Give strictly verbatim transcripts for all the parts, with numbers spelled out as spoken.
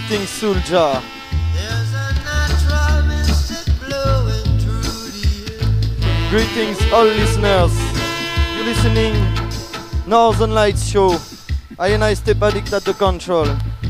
Greetings, Soulja. Greetings, all listeners. You're listening Northern Lights Show. I and I Step Addict at the control.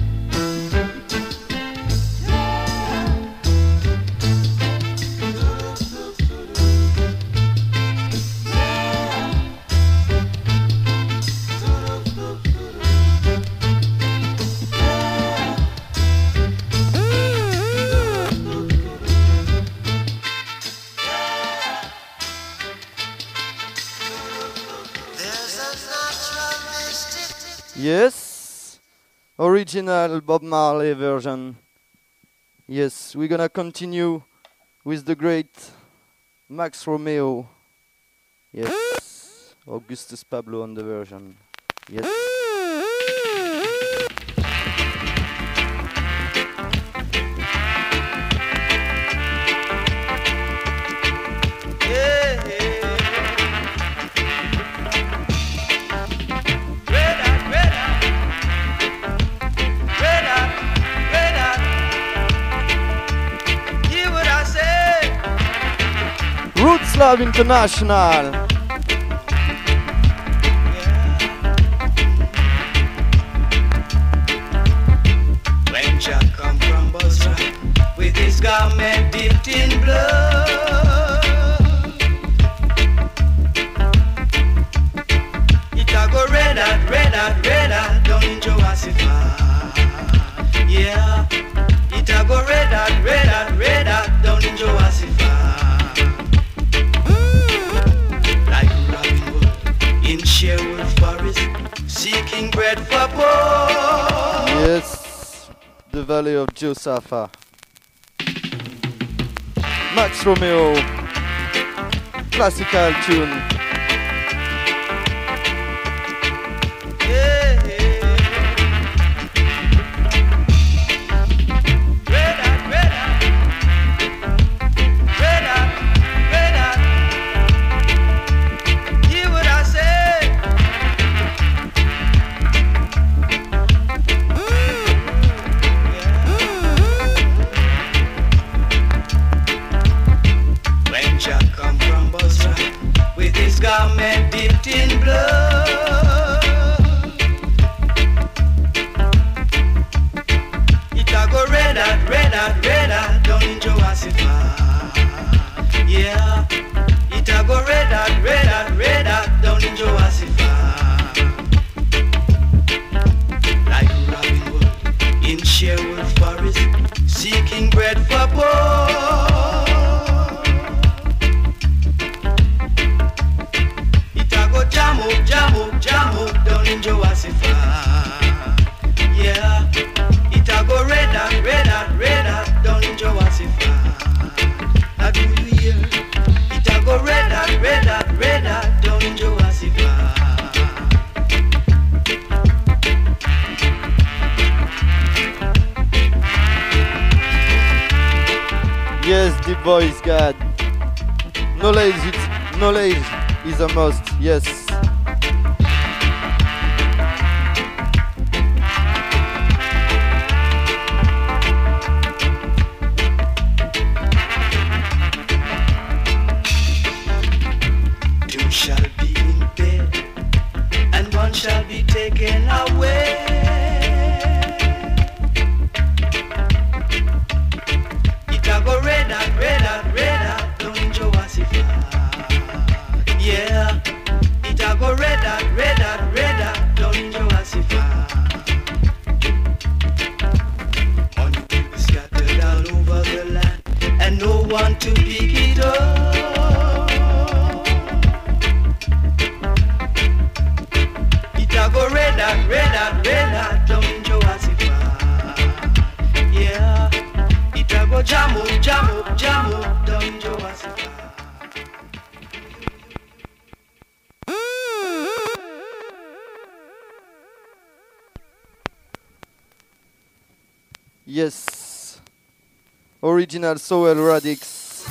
Yes, original Bob Marley version. Yes, we're gonna continue with the great Max Romeo. Yes, Augustus Pablo on the version. Yes. Roots Love International. When Jack come from Boston with his garment dipped in blood, it a go red hot, red hot, red hot down in Jurassica. Yeah, it a go red hot, red hot, red hot down in Jurassica. In Sherwood Forest, seeking bread for poor. Yes, the Valley of Josaphat. Max Romeo, classical tune. Garment dipped in blood, it a go red hot, red hot, red hot down in Jurassica. Yeah, it a go red hot, red hot, red hot down in Jurassica. Like Robin Hood in Sherwood Forest, seeking bread for poor. Jam up, jam up, jam up down in Jurassica. Yeah, it a go red hot, red hot, red hot down in Jurassica. Have you hear? It a go red hot, red hot, red hot down in Jurassica. Yes, the boys God. Knowledge, it's, knowledge is a must. Yes. Two shall be in bed, and one shall be taken away. It a go red hot, red hot, red hot down in Jurassica. Yeah, it a go red hot, red hot, red hot down in Jurassica. Money people scattered all over the land, and no one to pick it up. It a go red hot, red hot, red hot down in Jurassica. Yeah, it a go jam up, jam up, jam up down in Jurassica. Yes. Original Soul Radix.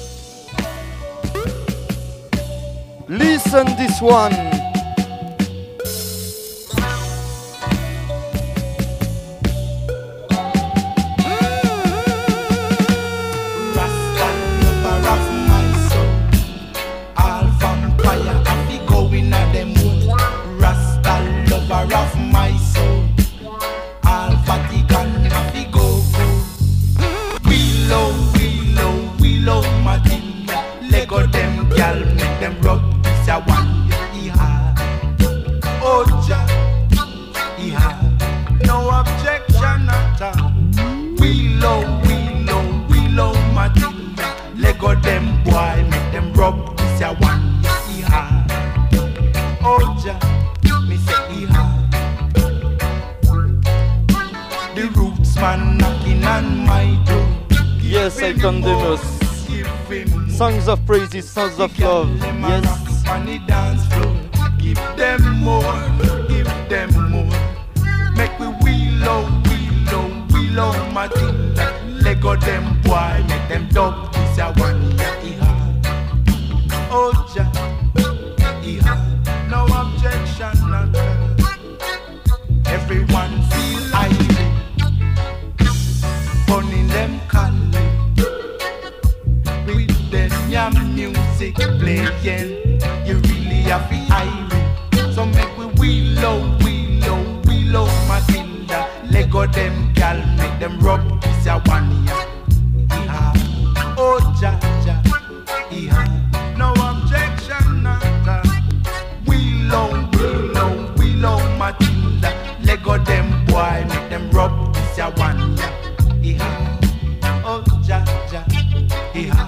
Listen this one. Willow, Willow, Willow, Matilda. Lego them gal, make them rock. This a one, yeah. Oh, Jah, yeah. No objection at all. Willow, Willow, Willow, Matilda. Lego them boy, make them rub. This a one, yeah. Oh, Jah, me say yeah. The roots man knocking on my door. Yes, I condemn us. Songs of praises, songs of love. Yes. On the dance floor. Give them more, give them more. Make we willow, willow, willow, Matilda. Lego them boy, make them dub. This a one, yeah. Oh, Jah, yeah. No objection at all. Everyone feel irate. Burning them colors. With them yam music playing. You really have to irate. So make we willow, willow, willow, Matilda. Lego them gal, make them rub. This a one, yeah. Oh, Jah, Jah, yeah. No objection at all. Willow, willow, willow, Matilda. Lego them boy, make them rub. This a one, yeah. Oh, Jah, Jah, yeah.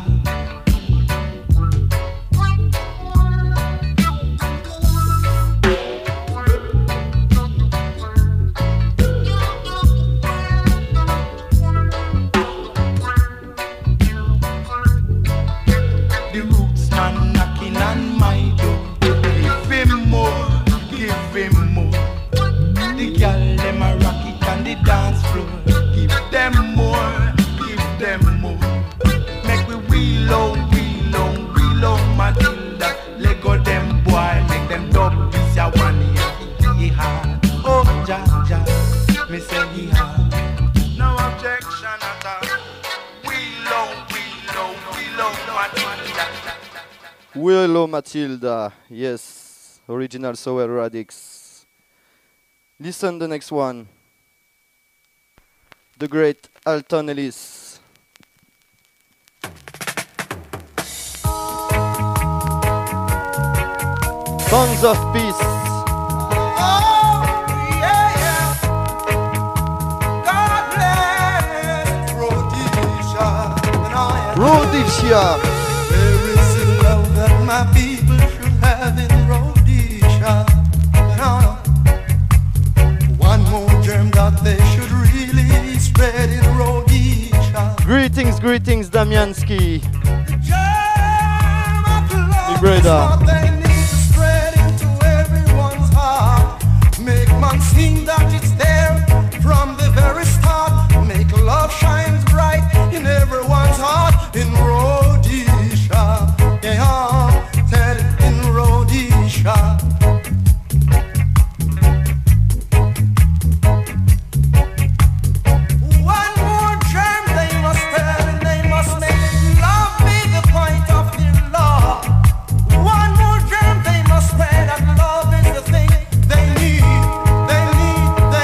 The roots man knocking on my door. Give him more, give him more. The girl them a rock it on the dance floor. Give them more, give them more. Make we willow, willow, willow, Matilda. Lego them boy, make them dub. This a one, yeah. Oh, Jah, Jah, me say yeah. No objection at all. Willow, willow, willow, Matilda. Willow Matilda. Yes. Original Soul Radix. Listen the next one. The great Alton Ellis. Songs of Peace. Oh, yeah, yeah. God bless Rhodesia. And I am Rhodesia. There is a love that my people should have in Rhodesia. And I one more germ that they should really spread in Rhodesia. Greetings, greetings, Damianski. The germ of love Me brother. is what they need to spread into everyone's heart. Make man sing that it's there from the very start. Make love shine bright in everyone's heart in Rhodesia. Yeah, said it in Rhodesia. One more germ they must spread and they must make love be the point of their law. One more germ they must spread and love is the thing they need, they need,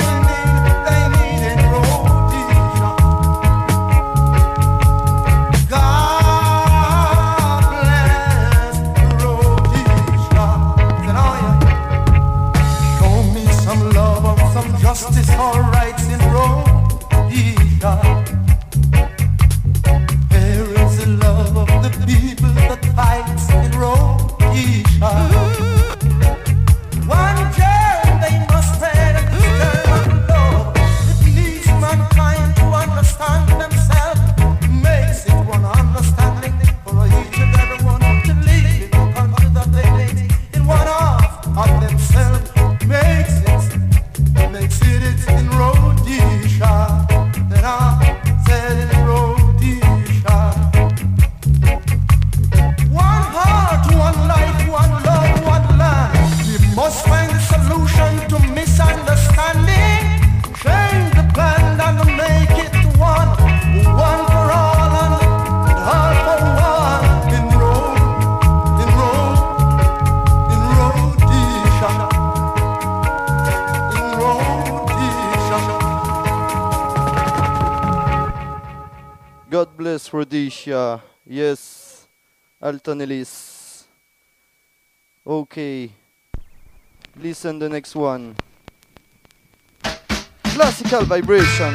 God bless Rhodesia. Yes, Alton Ellis. Okay. Listen the next one. Classical vibration.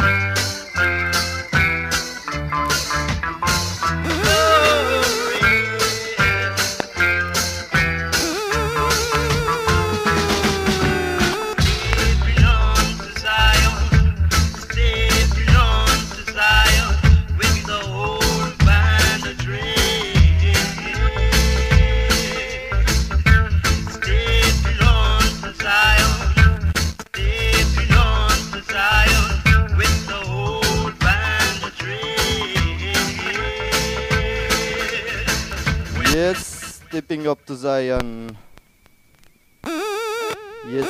Yes, stepping up to Zion. Yes.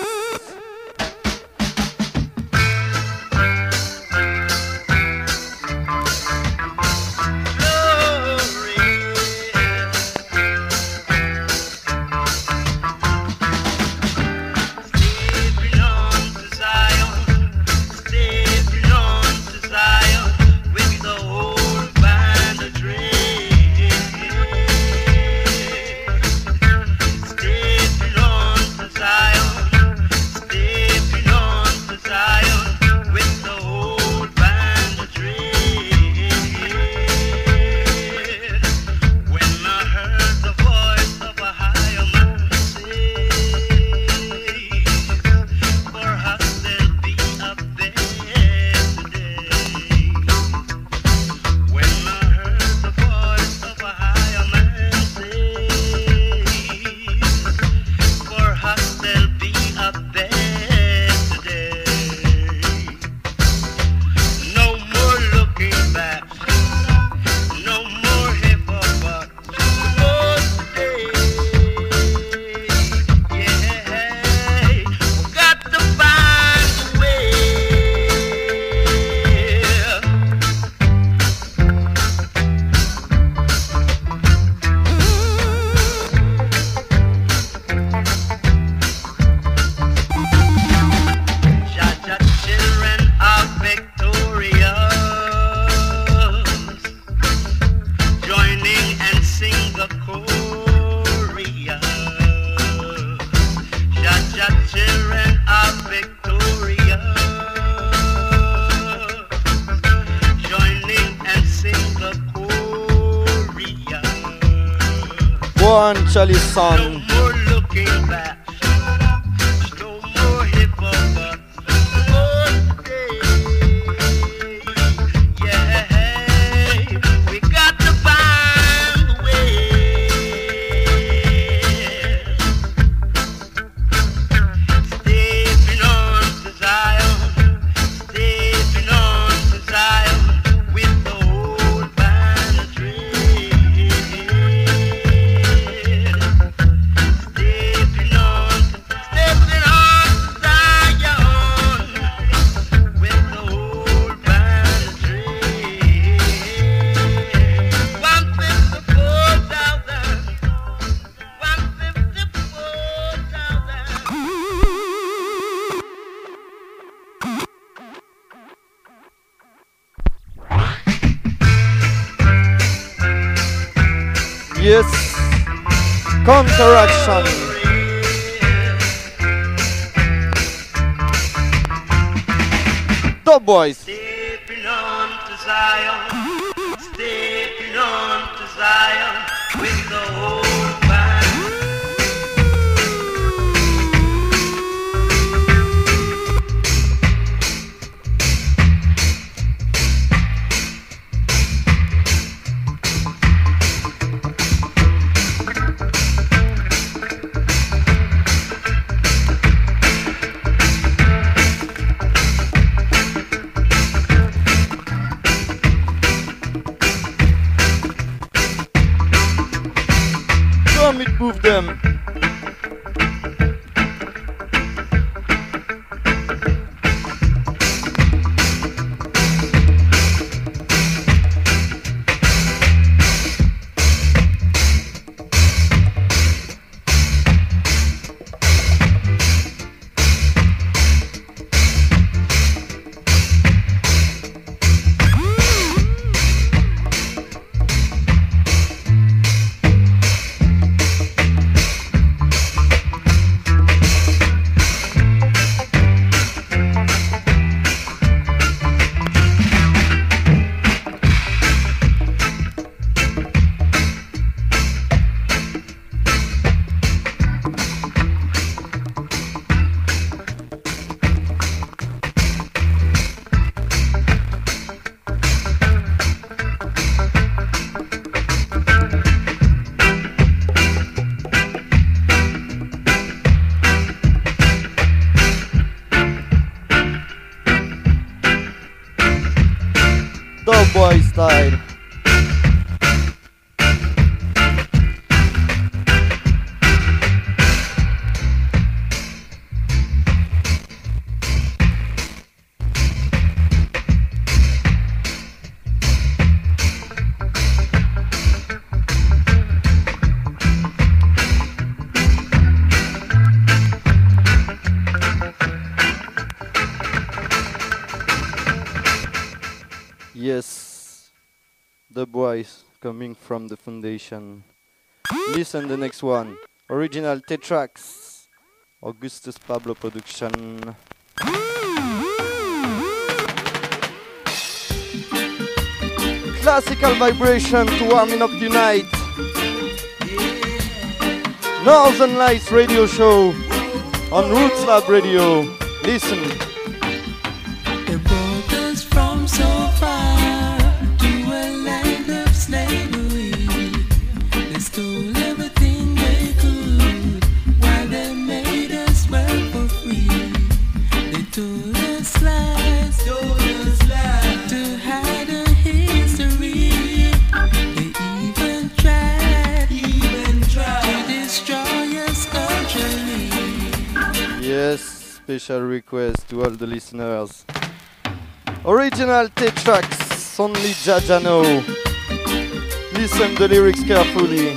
Charlie's son. No more looking back. No more hip hop. Yeah, we got to find a way. Stepping on to Zion, stepping on to Zion with the old banner tree. Yes, counteraction. Top boys. Stepping on to Zion, stepping on to Zion with the whole band. Move them. style. Yes, the boys coming from the foundation. Listen the next one. Original Tetrax, Augustus Pablo production. Classical vibration to warming up the night. Northern Lights radio show on Roots Lab Radio. Listen. They brought us from so far to a land of slavery. They stole everything they could while they made us work for free. They told us lies, told us lies to hide a history. They even tried, even tried to destroy us culturally. Yes, special request to all the listeners. Original Tetrax, only Jaja know. Listen the lyrics carefully.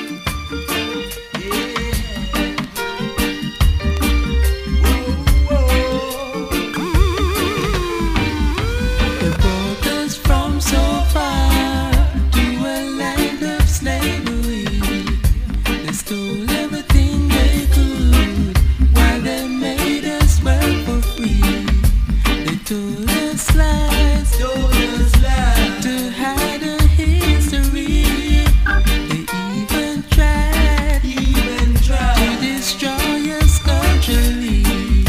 They brought us from so far to a land of slavery. They stole everything they could while they made us work for free. They told us lies, told us lies to hide a history. They even tried, even tried to destroy us culturally.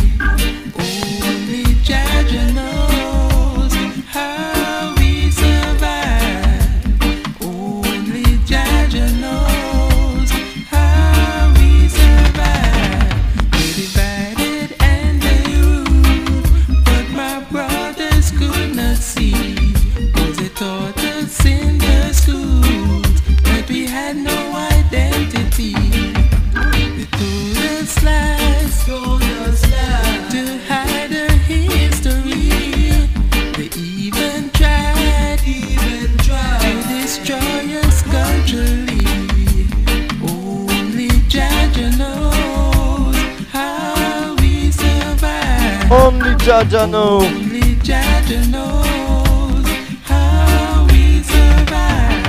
Only Jaja knows how we survive. Only Jaja knows how we survive. They divided and they ruled, but my brothers could not see. 'Cause they taught us in the schools that we had no identity. They told us lies, told us lies to hide our history. They even tried, even tried to destroy us culturally. Only Jaja knows how we survive. Only Jaja know. Only Jaja knows how we survive.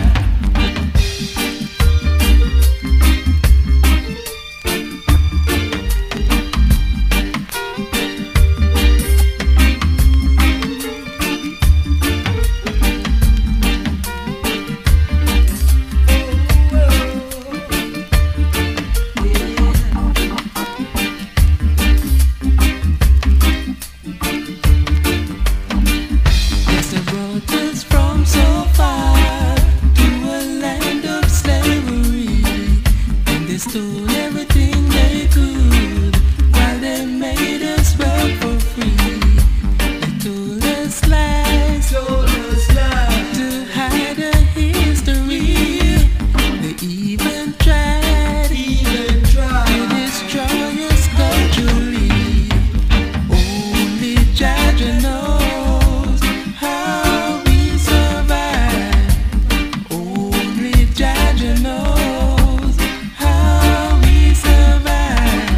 Yes, they brought us from so far to a land of slavery, and they stole everything they could while they made us work for free. They told us lies, told us lies to hide a history. They even tried, even tried to destroy us culturally. Only Jaja knows how we survive. Only Jaja knows how we survive.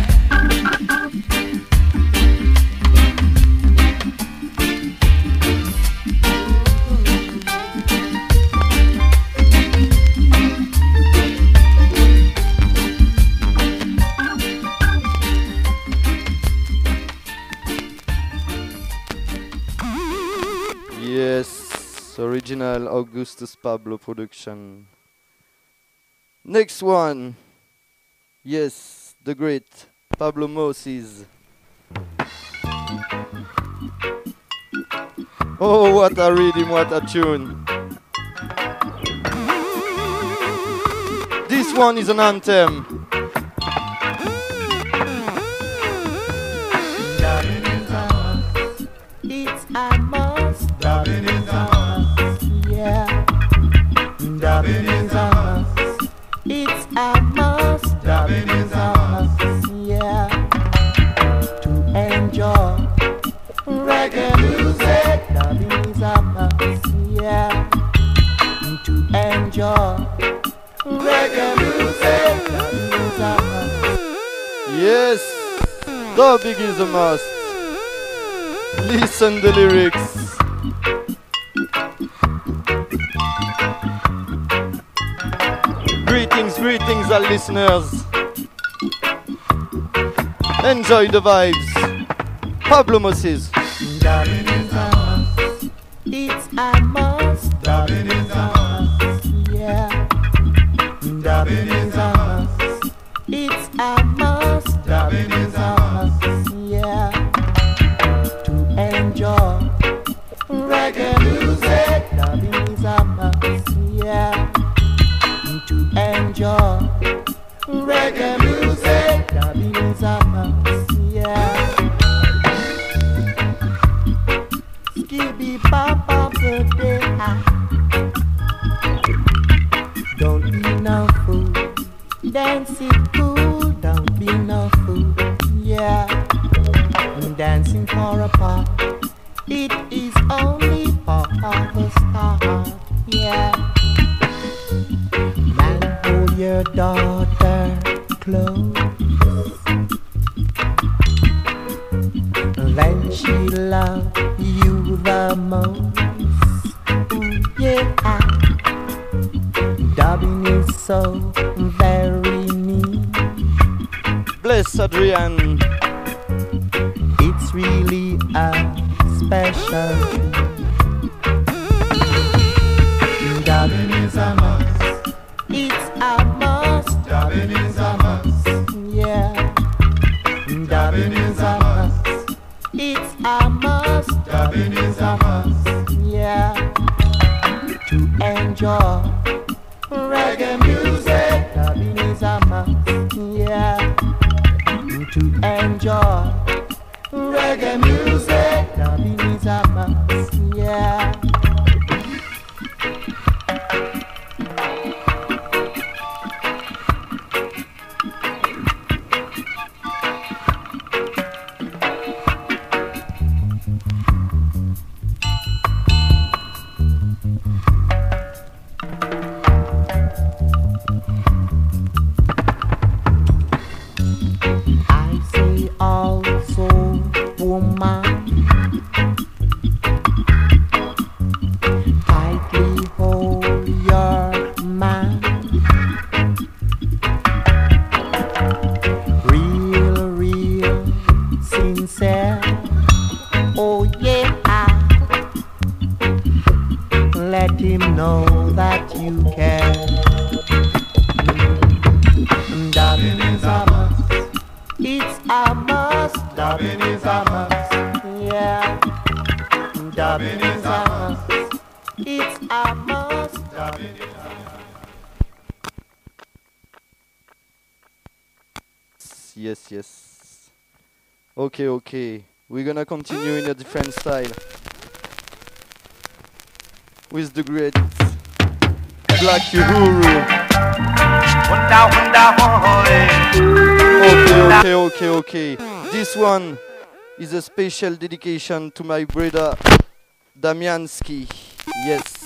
Yes, original Augustus Pablo production. Next one. Yes, the great Pablo Moses. Oh, what a rhythm, what a tune. This one is an anthem. It's a must. Loving is a must. Yeah. Dubbing is a must. It's a must. Dubbing is a must. Yeah. To enjoy reggae music. Dubbing is a must. Yeah. To enjoy reggae music. Dubbing is a must. Yes, dubbing is a must. Listen the lyrics. Greetings, greetings, all listeners. Enjoy the vibes. Pablo Moses. Dubbing is a must. It's a must. Dubbing is a must. Yeah. Dubbing is a must. It's a must. Dubbing is a must. Yeah. To enjoy reggae music. Dubbing is a must. Yeah. To enjoy reggae music. Dubbing is a must. Yeah. Skibby bop bop the day. Don't be no fool. Dance it cool. Don't be no fool. Yeah. Dancing for a part. It is only for the start. Yeah. Man, hold your daughter close. Then she love you the most. Ooh, yeah. Dubbing is so very neat. Bless Adrian. It's really a special Dubbing is a must. It's a must. Dubbing is a must. Yeah. Dubbing is a must. It's a must. Dubbing is a must. Yeah. To enjoy reggae music. Dubbing is a must. Yeah. To enjoy reggae music. Dubbing is a must. Yeah. I say also, woman, tightly hold your man. Real, real, sincere. Oh yeah. Let him know that you care. Dubbing is a must. It's a must. Dubbing is a must. Yeah. Dubbing is a must. It's a must. Dubbing is a must. Yes, yes. Okay, okay. We're gonna continue in a different style. With the great Black Uhuru. Okay, okay, okay, okay. This one is a special dedication to my brother Damianski. Yes.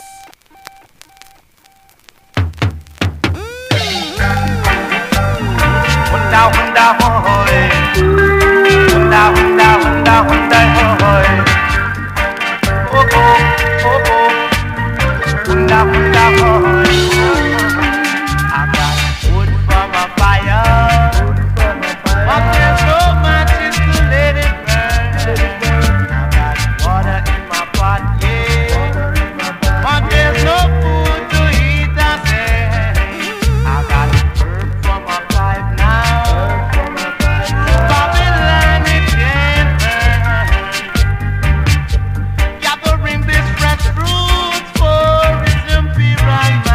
Gathering this fresh fruit for his imperial man.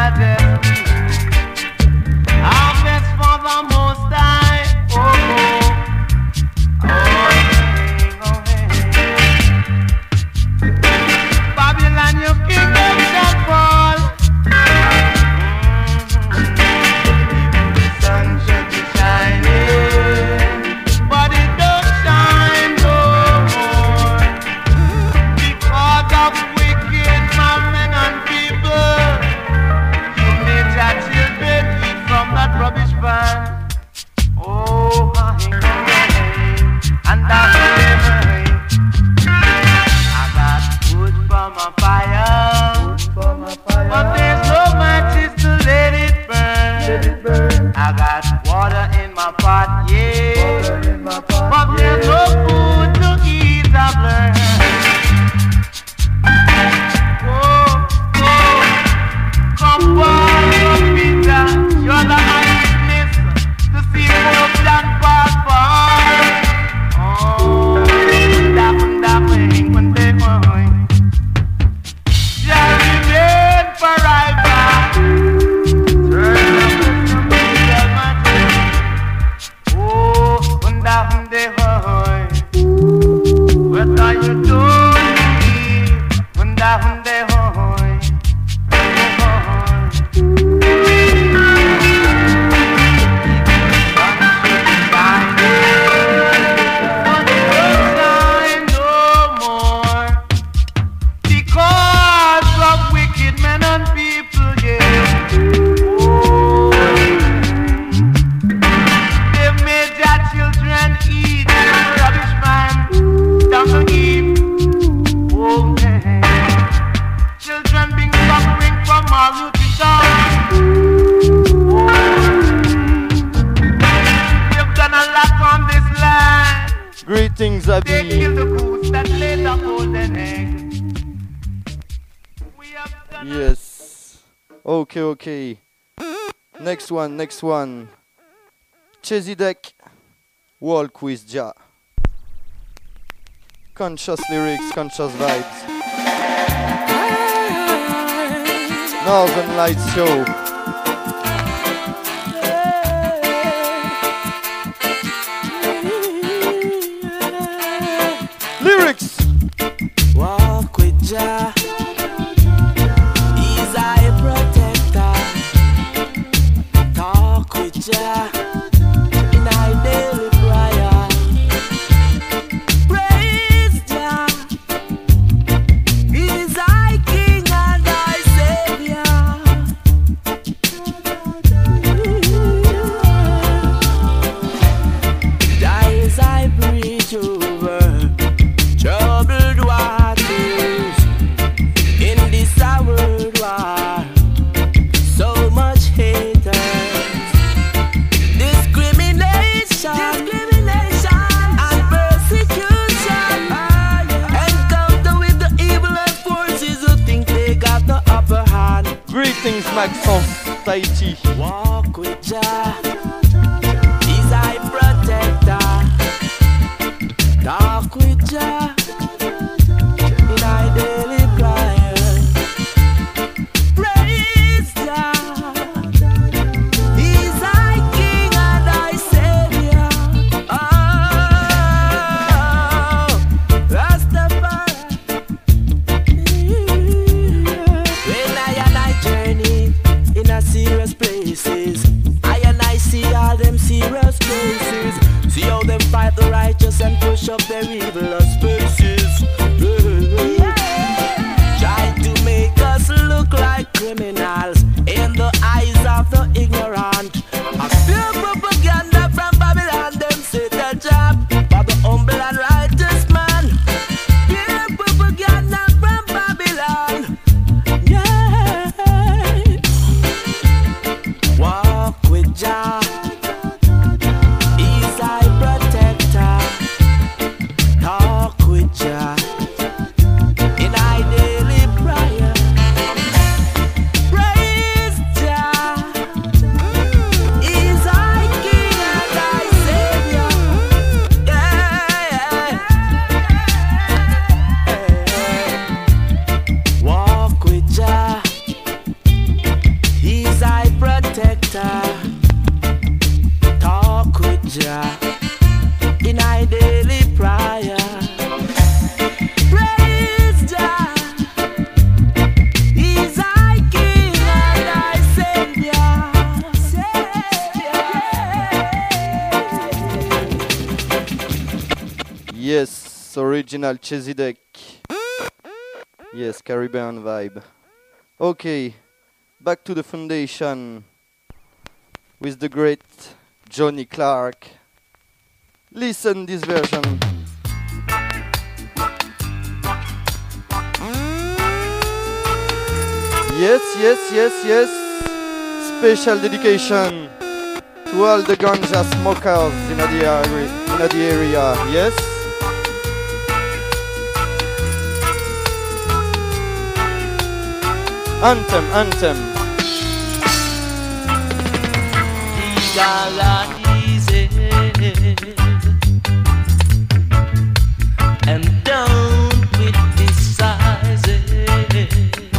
I got water in my pot, yeah. In my pot, but there's yeah. no food to eat, I've learned. Oh, oh, come on, come Peter, you're the eyewitness to see folks that pass by. Oh, that one, that way, one day, one shall remain forever. What are you doing? Hunda hunde hoy, no more because of wicked men and people, yeah. Oh, they've made their children eat rubbish man. Down the Eve, oh man. Children being suffering from malnutrition. Oh, we've done a lot on this land. Greetings, They Abby. kill the goose that laid the golden egg. We have done Yes. Okay, okay. Next one, next one. Chezidek, World Quiz Ja. Conscious lyrics, conscious vibes. Northern Lights Show. Lyrics! Walk with Jah, He's our protector. Talk with Jah in our daily prayer. Praise Jah, He's our King and our Savior. Jah is our bridge over troubled waters in this our world war. So much haters, discrimination, discrimination and persecution. Encounter with the evil forces who think they got the upper hand. Greetings, Maxence, Tahiti. Walk with Jah, He's our protector. Talk with Jah in our daily prayer. Praise Jah, He's our King and our Savior. Oh, Rastafari. When I and I journey in a serious places, I and I see all them serious cases. See how them fight the righteous and push up their evil spaces. Yeah. Try to make us look like criminals in the eyes of the ignorant. I feel propaganda from Babylon, them say the job for the humble and righteous man. Feel propaganda from Babylon. Yeah. Walk with Jah, He's our protector. Talk with Jah in our daily prayer. Praise Jah, He's our King and our Savior. Yeah, yeah. Walk with Jah, He's our protector. Talk with Jah in our daily prayer. Praise Jah, He's our King and our Savior. Yes, original Chezidek. Yes, Caribbean vibe. Okay, back to the foundation with the great Johnny Clark. Listen this version. Yes, yes, yes, yes. Special dedication To all the ganja smokers in the area, in the area, yes? Anthem, anthem. Legalize it and don't criticize it.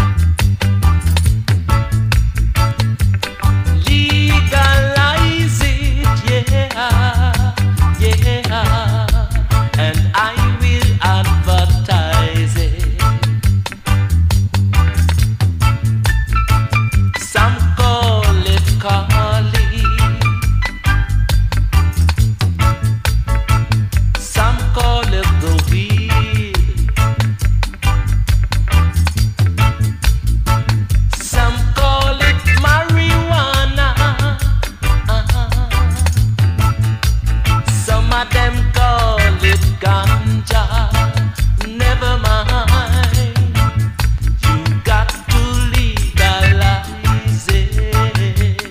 Legalize it, yeah, yeah, and I will advertise it. Some call it Kali, some call it the weed, some call it marijuana, some of them call it ganja. Never mind, you got to legalize it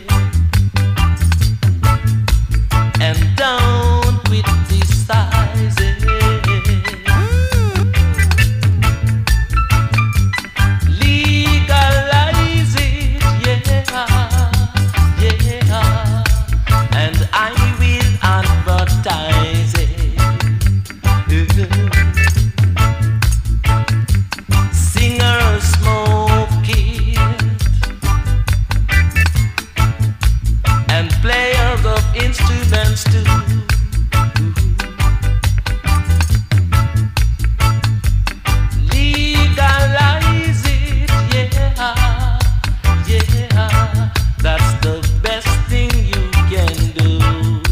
and don't criticize it. Legalize it, yeah, yeah, and I will advertise it. Singers smoke it and players of instruments too. Legalize it, yeah, yeah, that's the best thing you can do.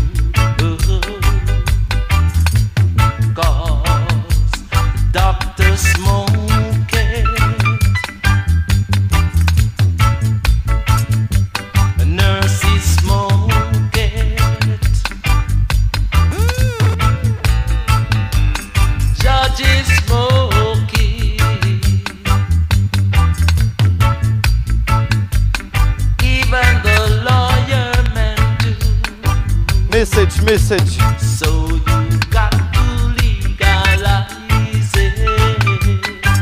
'Cause doctors smoke it, nurses smoke it, judges smoke it, even the lawyer men do. Message, message. So you got to legalize it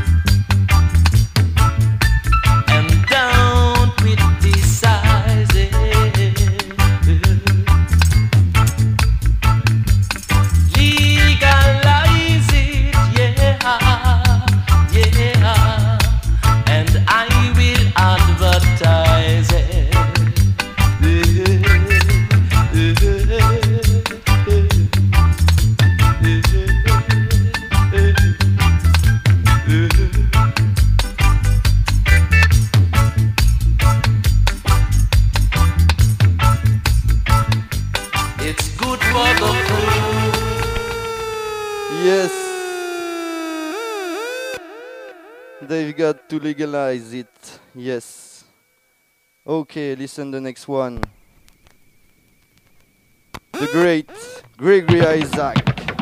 and don't criticize it. Legalize it, yeah, yeah, and I will advertise it. It's good for the food. Yes. They've got to legalize it. Yes. Okay, listen the next one. The great Gregory Isaac.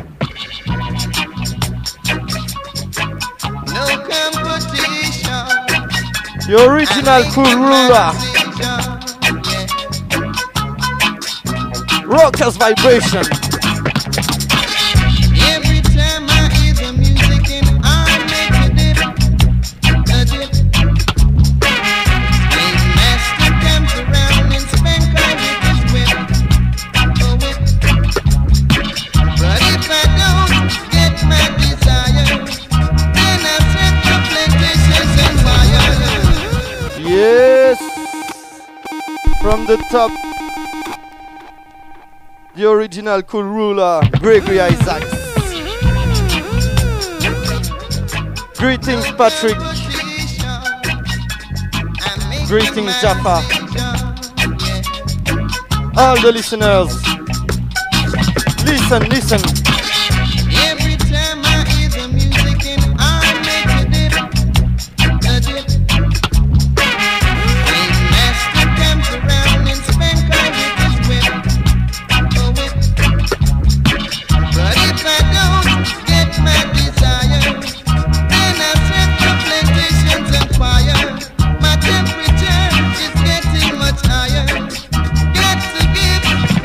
No competition. The original cool ruler. Rockers vibration. Every time I hear the music and I make a dip, a dip. Big master comes around and spank her with his whip, a whip. But if I don't get my desire, then I set the plantations on fire. Yes. From the top. The original cool ruler, Gregory Isaacs. Greetings, Patrick. Greetings, Jaffa. All the listeners. Listen, listen. Every time I hear the music and I make a dip, a dip. Big master comes around and spank her with his whip, a whip. But if I don't get my desire, then I set the plantations on fire. My temperature is getting much higher. Got to give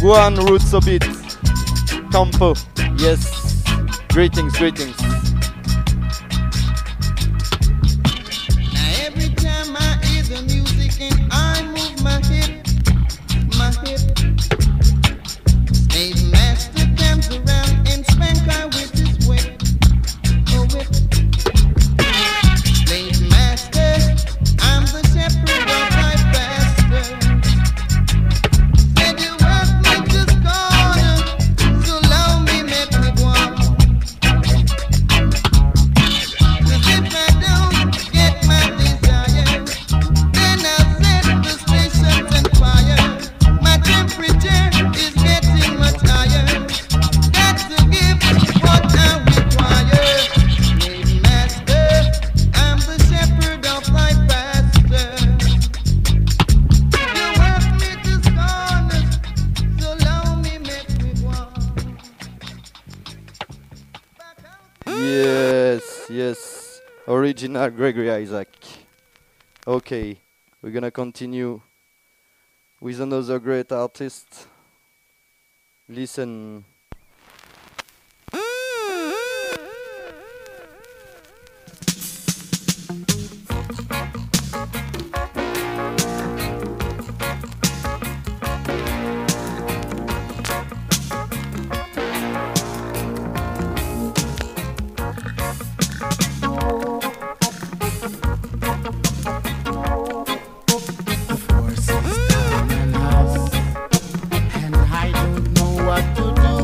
Guan Roots a bit. Campo. Yes. Greetings, greetings. Now every time I hear the music and I move my hip, my hip, Slave Master comes around and spank her with his whip, oh whip. Slave Master, I'm the shepherd of my pastor. Said you work me just corner, so allow me make me go on. 'Cause if I don't get my desire, then I'll set the stations on fire. My temperature is getting much higher. Got to give what I require. Slave Master, I'm the shepherd of my pastor. You work me to scorners, so allow me make me go on. Back out. Yes, yes. Original Gregory Isaac. Okay, we're gonna continue with another great artist. Listen. The force is down and house, and I don't know what to do.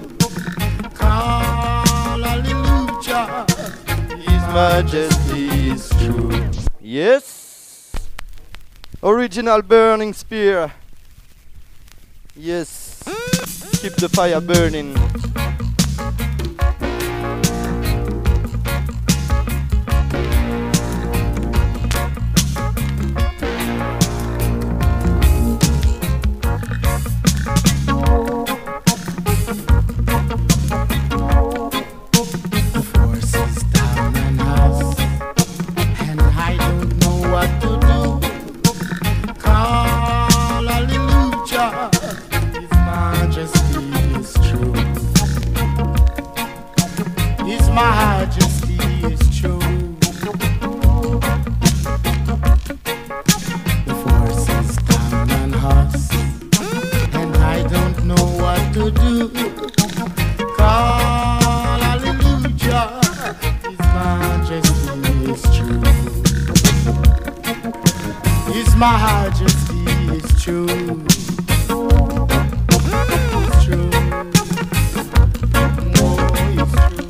Call hallelujah, His Majesty is true. Yes. Original Burning Spear. Yes. Keep the fire burning. The force is down and house, and I don't know what to do. Call hallelujah, His Majesty is true. His Majesty is true. The force is down on us, and I don't know what to do. Call hallelujah, His Majesty is true. His Majesty is true. It's true. No, it's true.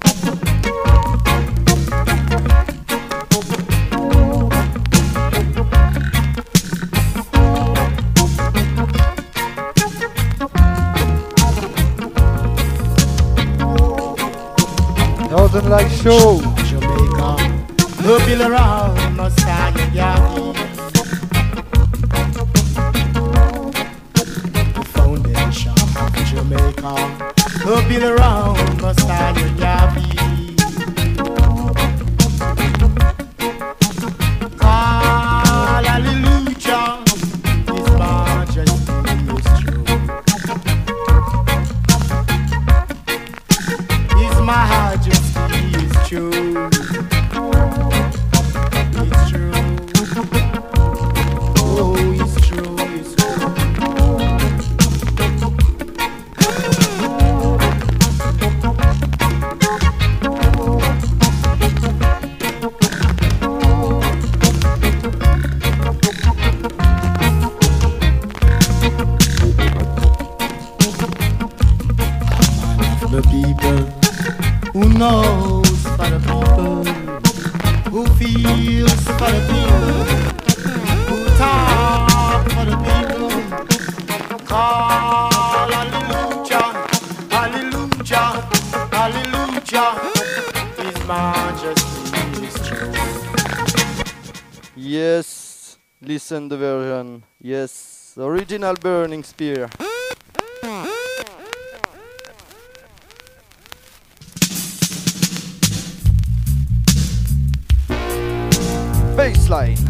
Northern Light Show. Jamaica, no bill around, no Messiah Yahweh. The foundation of Jamaica, no bill around, no Messiah Yahweh. Call hallelujah, His Majesty is true. His Majesty is true. It's true. Oh, it's true. It's true. The people who knows for the people, who feels for the people, who talk for the people. Call hallelujah, hallelujah, hallelujah. His Majesty is true. Yes. Listen the version. Yes. Original Burning Spear. Baseline.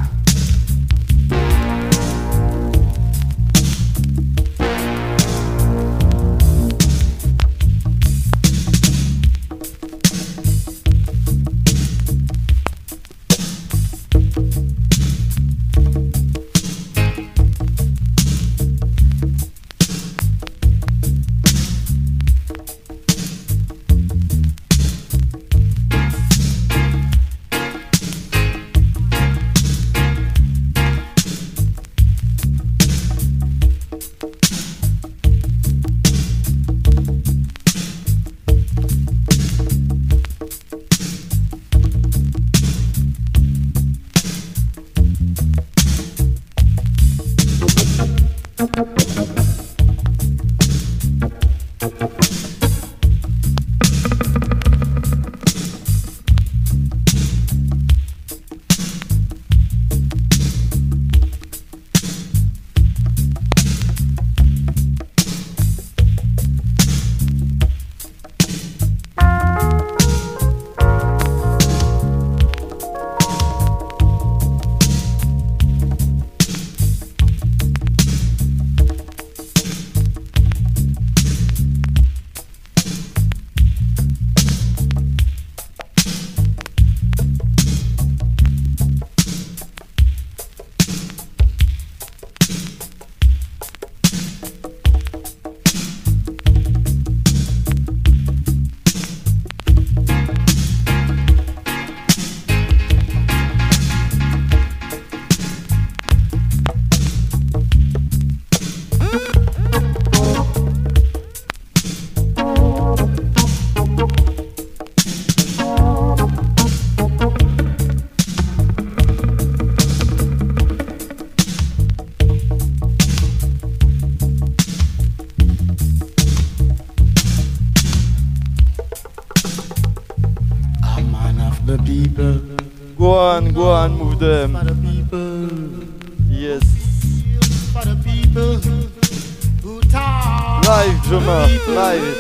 the people. Go on, go on, move them. For the people. Yes. For the people who talk. Live, drummer, live.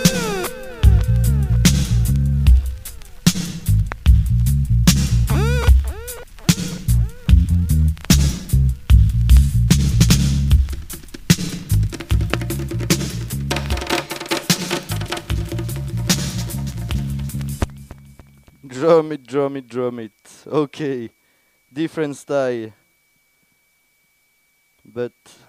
Drum it, drum it, drum it. Okay. Different style. But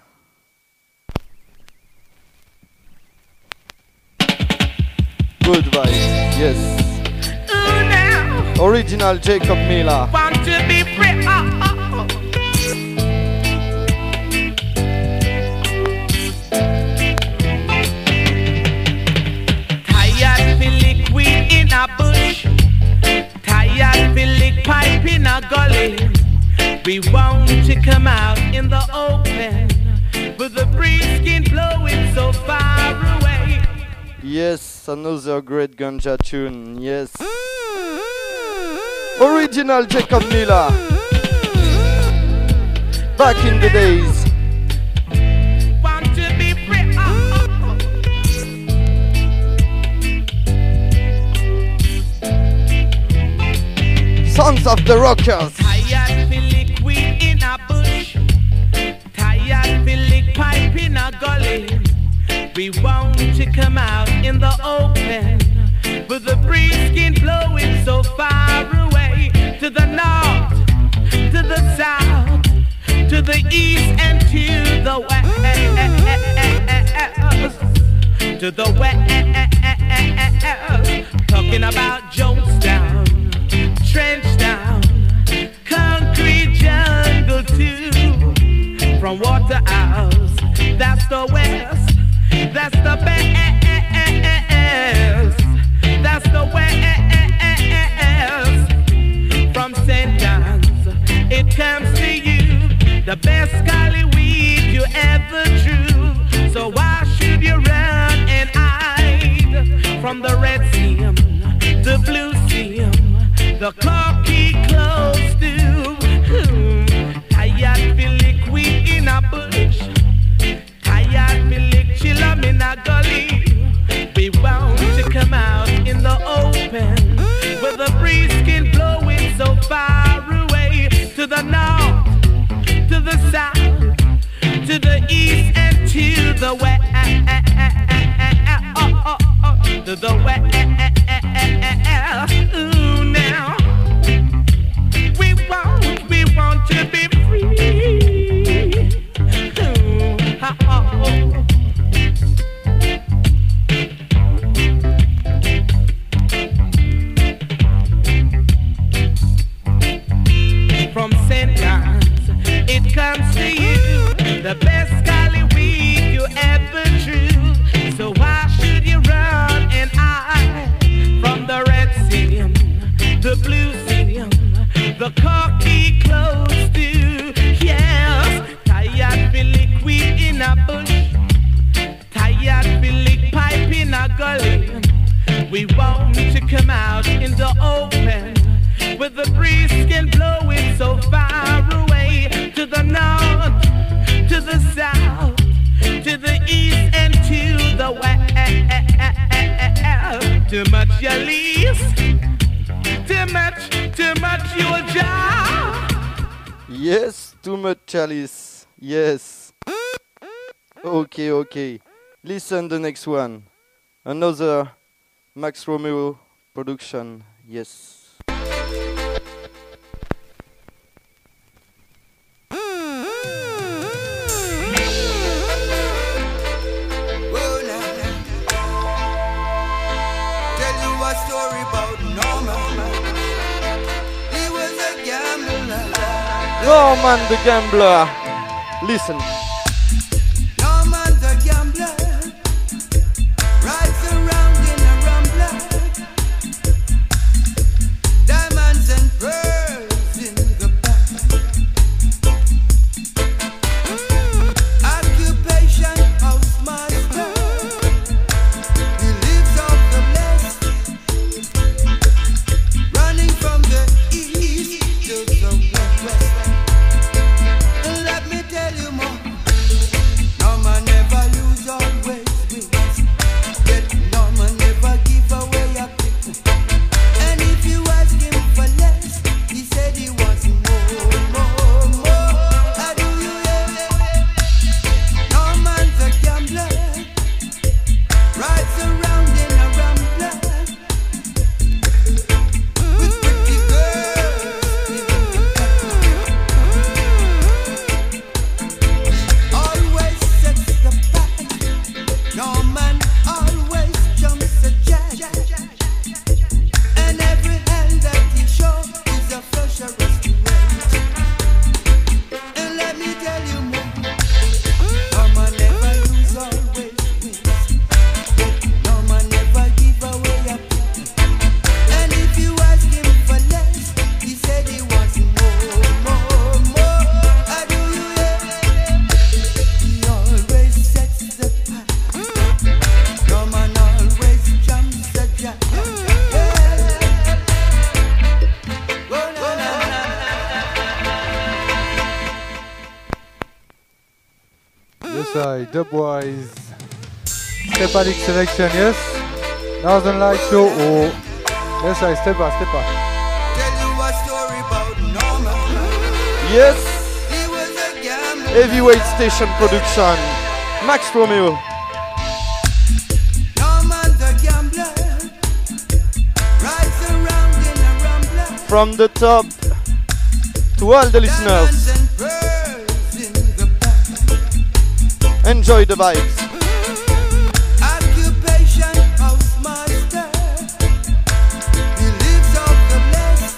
good vibes, yes. Ooh, now. Original Jacob Miller. Want to be free. Oh, oh, oh. Tired feel liquid in a bush. Tired feel lick pipe in a gully. We want to come out in the open, but the breeze skin blowing so far away. Yes, another great ganja tune, yes. Original Jacob Miller. Back in the days. Want to be free. Oh, oh, oh. Sons of the Rockers. Tired feel liquid in a bush. Tired feel lick pipe in a gully. We want to come out in the open, but the breeze skin blowing so far away. To the north, to the south, to the east and to the west. To the west. Talking about Jonestown, Trenchtown, concrete jungle too. From Waterhouse, that's the west. That's the best. That's the west. From Saint John's, it comes to you, the best golly weed you ever drew. So why should you run and hide from the red seam, the blue seam, the cocky close to? Hmm. Tired feel liquid in a bush. Tired feel lick chillum in a gully. We want to come out in the open, with the breeze skin blowing so far away. To the north, to the south, to the east and to the west. Oh, oh, oh, to the west. Ooh, now we want, we want to be free. Ooh, oh, oh, oh. From Saint John's, it comes to you, the best golly weed you ever drew. So why should you run and hide from the red seam, the blue seam, the cocky close to? Yes, tired feel liquid in a bush, tired feel lick pipe in a gully. We want to come out in the open, with the breeze skin blowing so far away. To the north, to the south, to the east and to the west. Too much your lease, too much, too much your job. Yes, too much chalice. Yes. Okay, okay. Listen the next one. Another Max Romeo production. Yes. Norman the Gambler. Listen. Norman the gambler rides around in a rambler. Diamonds and pearls in the back. Occupation housemaster. He lives off the left, running from the side, Dubwise. Stepatic selection, yes? Northern Light Show, oh. Yes, I step by, step by. Tell you a story about Norman. Yes, He was a gambler. heavyweight station production. Max Romeo. Norman the gambler. Rides around in a rambler. From the top to all the listeners. Diamonds and pearls in the back. Enjoy the vibes. Occupation house master. He lives off the left.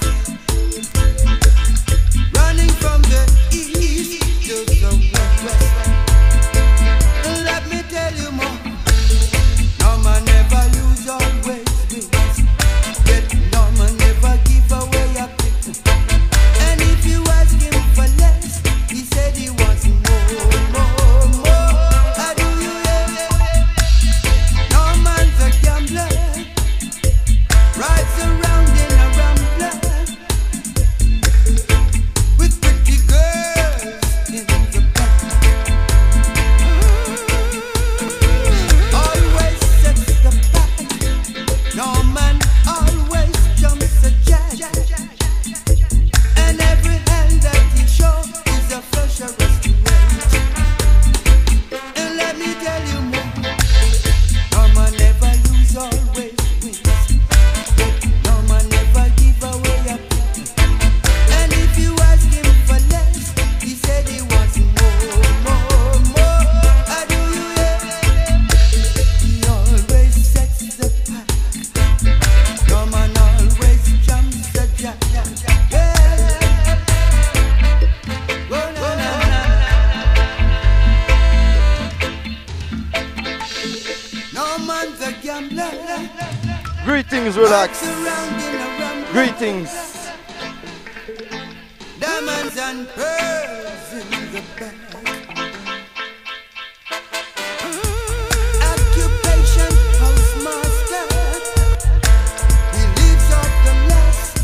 Running from the east to the west. Let me tell you more. Norman never lose, always wins. Yet Norman never give away a bit. And if you ask him for less, he said he wants more, more, more. How do you hear? Norman's a gambler, rides around in a rambler with pretty girls in the back. Always sets the pack. Norman always jumps a jack. And every hand that he shows is a flush of restaurant. And let me tell you more. Norman never lose, always wins. Norman never give away a bit. And if you ask him for less, he said he wants more, more, more. How do you hear? He always sets the pack. Norman always jumps the jack. Yeah. Oh, na, na, na. Norman's a gambler. Greetings, relax. Rides around in a rambler. Greetings. Diamonds and pearls in the back. Occupation house master. He lives off the left.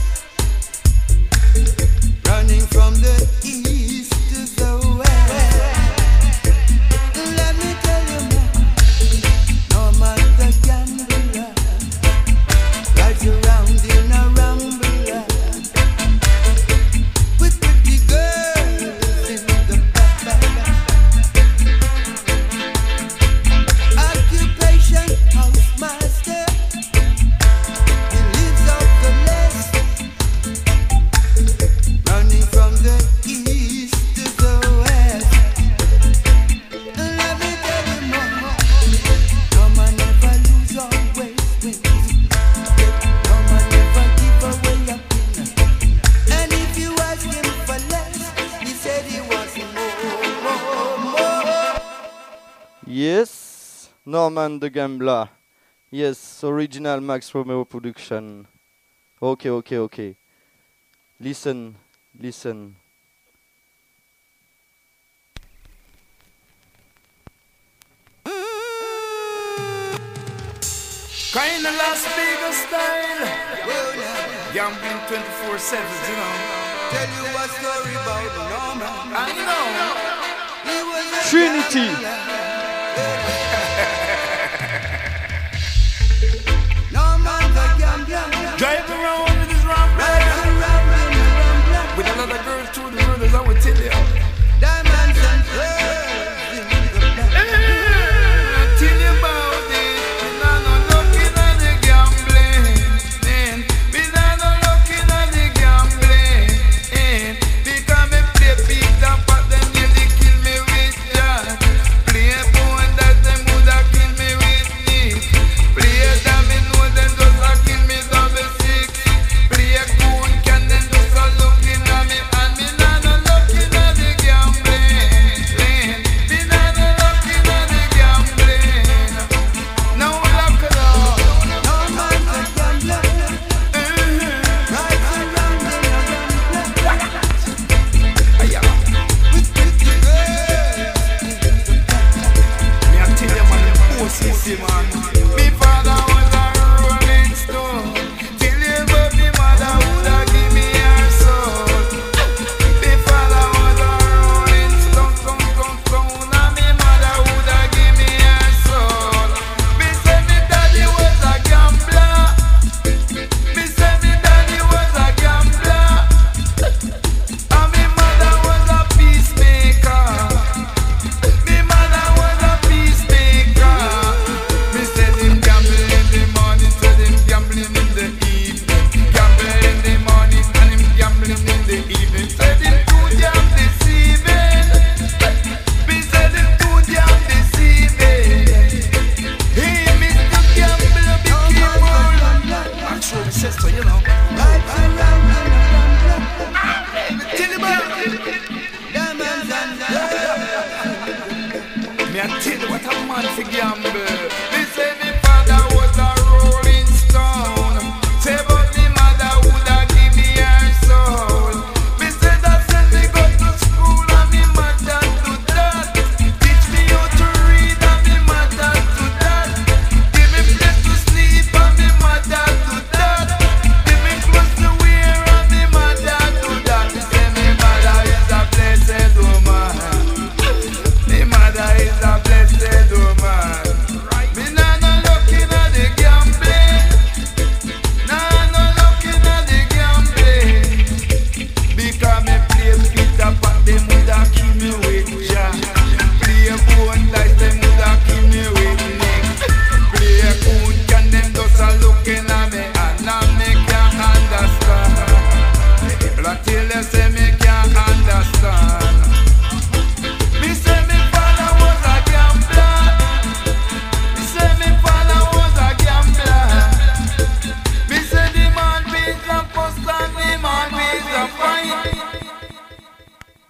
Running from the east to the west. Let me tell you more. Norman the gambler rides around in a rambler with pretty girls in the back. Occupation house master. He lives off the left, running from the east to the west. Let me tell you more. Norman never lose, always wins. Norman never give away a pin. And if you ask him for less, he said he wants more, more, more. Yes, Norman the Gambler. Yes, original Max Romeo production. Okay, okay, okay. Listen, listen. Kinda Las Vegas style. Gambling twenty-four seven, you know. Tell you a story about Norman. I know. He was a Trinity. Norman the gambler. Drive around with his ramp Rides around in a rambler. with a lot of girls through the brothers, I would tell you. Diamonds and pearls in the back. Tell you about it. We not no looking at the gambling. eh. We not no looking at the gambling. eh. Because me play Peter Pat, them nearly kill me with that. Play a boy that them woulda killed.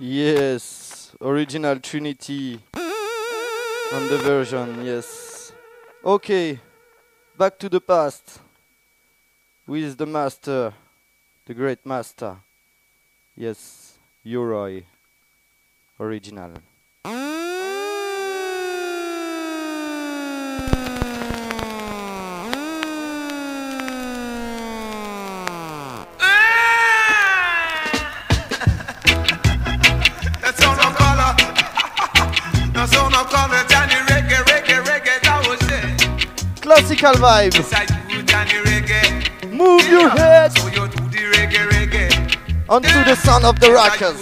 Yes, original Trinity on the version, yes. Okay, back to the past with the master, the great master. Yes, Uroi, original. Classical vibe. Move your head onto the sound of the rockers.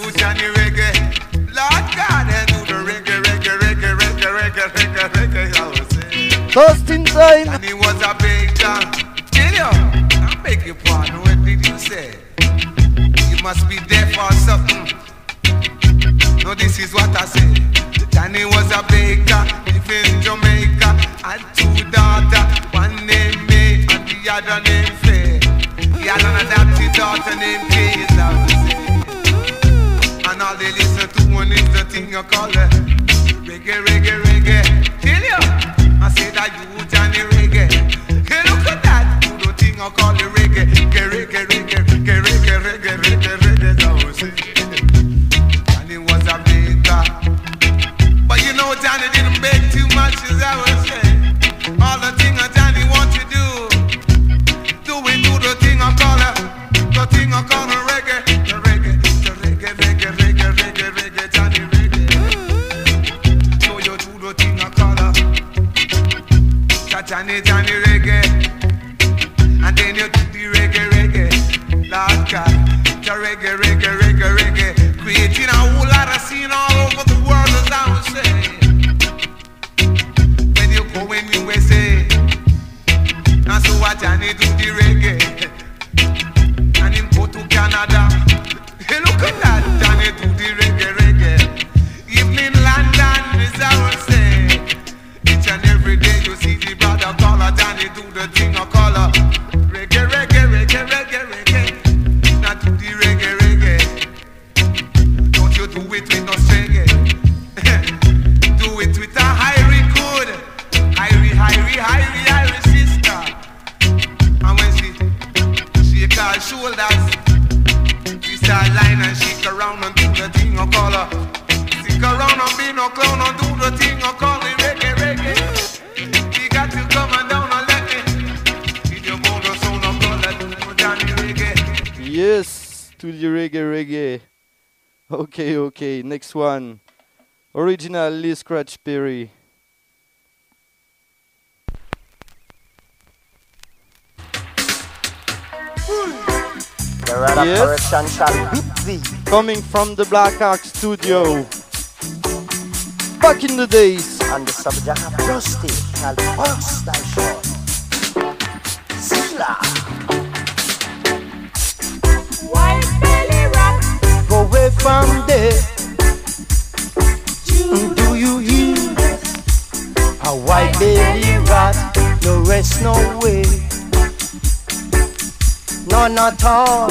Just in time. And he was a big John. Junior, I beg your pardon. What did you say? You must be deaf or something. No, this is what I say. Danny was a baker, live in Jamaica, had two daughters, one named May and the other named Faye. He had an adopted daughter named Kay, I would say. And all they listen to one is the thing you call it reggae, reggae, reggae. Tell you, I say that you Johnny reggae. Hey, look at that, you the thing I call it reggae, reggae, reggae, reggae, reggae, reggae, reggae, reggae, reggae, I would say. And he was a baker. But you know Johnny didn't beg too much, as I was saying. All the thing that Johnny want to do, do we do the thing I call it, the thing I call it reggae, the reggae, the reggae, reggae, reggae, reggae, reggae, Johnny reggae. So you do the thing I call it, Johnny, Johnny reggae, and then you do the reggae, reggae, Lord God, the reggae, reggae, reggae, reggae, creating a whole lot of scene all over the world. I would say, when you go in U S A, and so what Johnny do the reggae, and him go to Canada. Hey, look at that, Johnny do the reggae, reggae. Even in London, as I would say, each and every day you see the brother caller, Johnny do the thing of color, reggae, reggae, reggae, reggae, reggae. Now do the reggae, reggae. Don't you do it with no reggae. Do it with a high good, high, high, high, high sister. And when she shake her shoulders, she start line and shake around and do the thing I call her. Stick around and be no clown and do the thing I call it reggae, reggae. You got to come and down and let me. If you want the sound of call it Johnny reggae. Yes, to the reggae, reggae. Okay, okay, next one. Original Lee Scratch Perry. Yes. Coming from the Black Ark studio. Back in the days. And the subject of justice shall first thy short. Sila. White belly rock. Go away from there. Do you hear? A white belly rat, no rest, no way. None at all.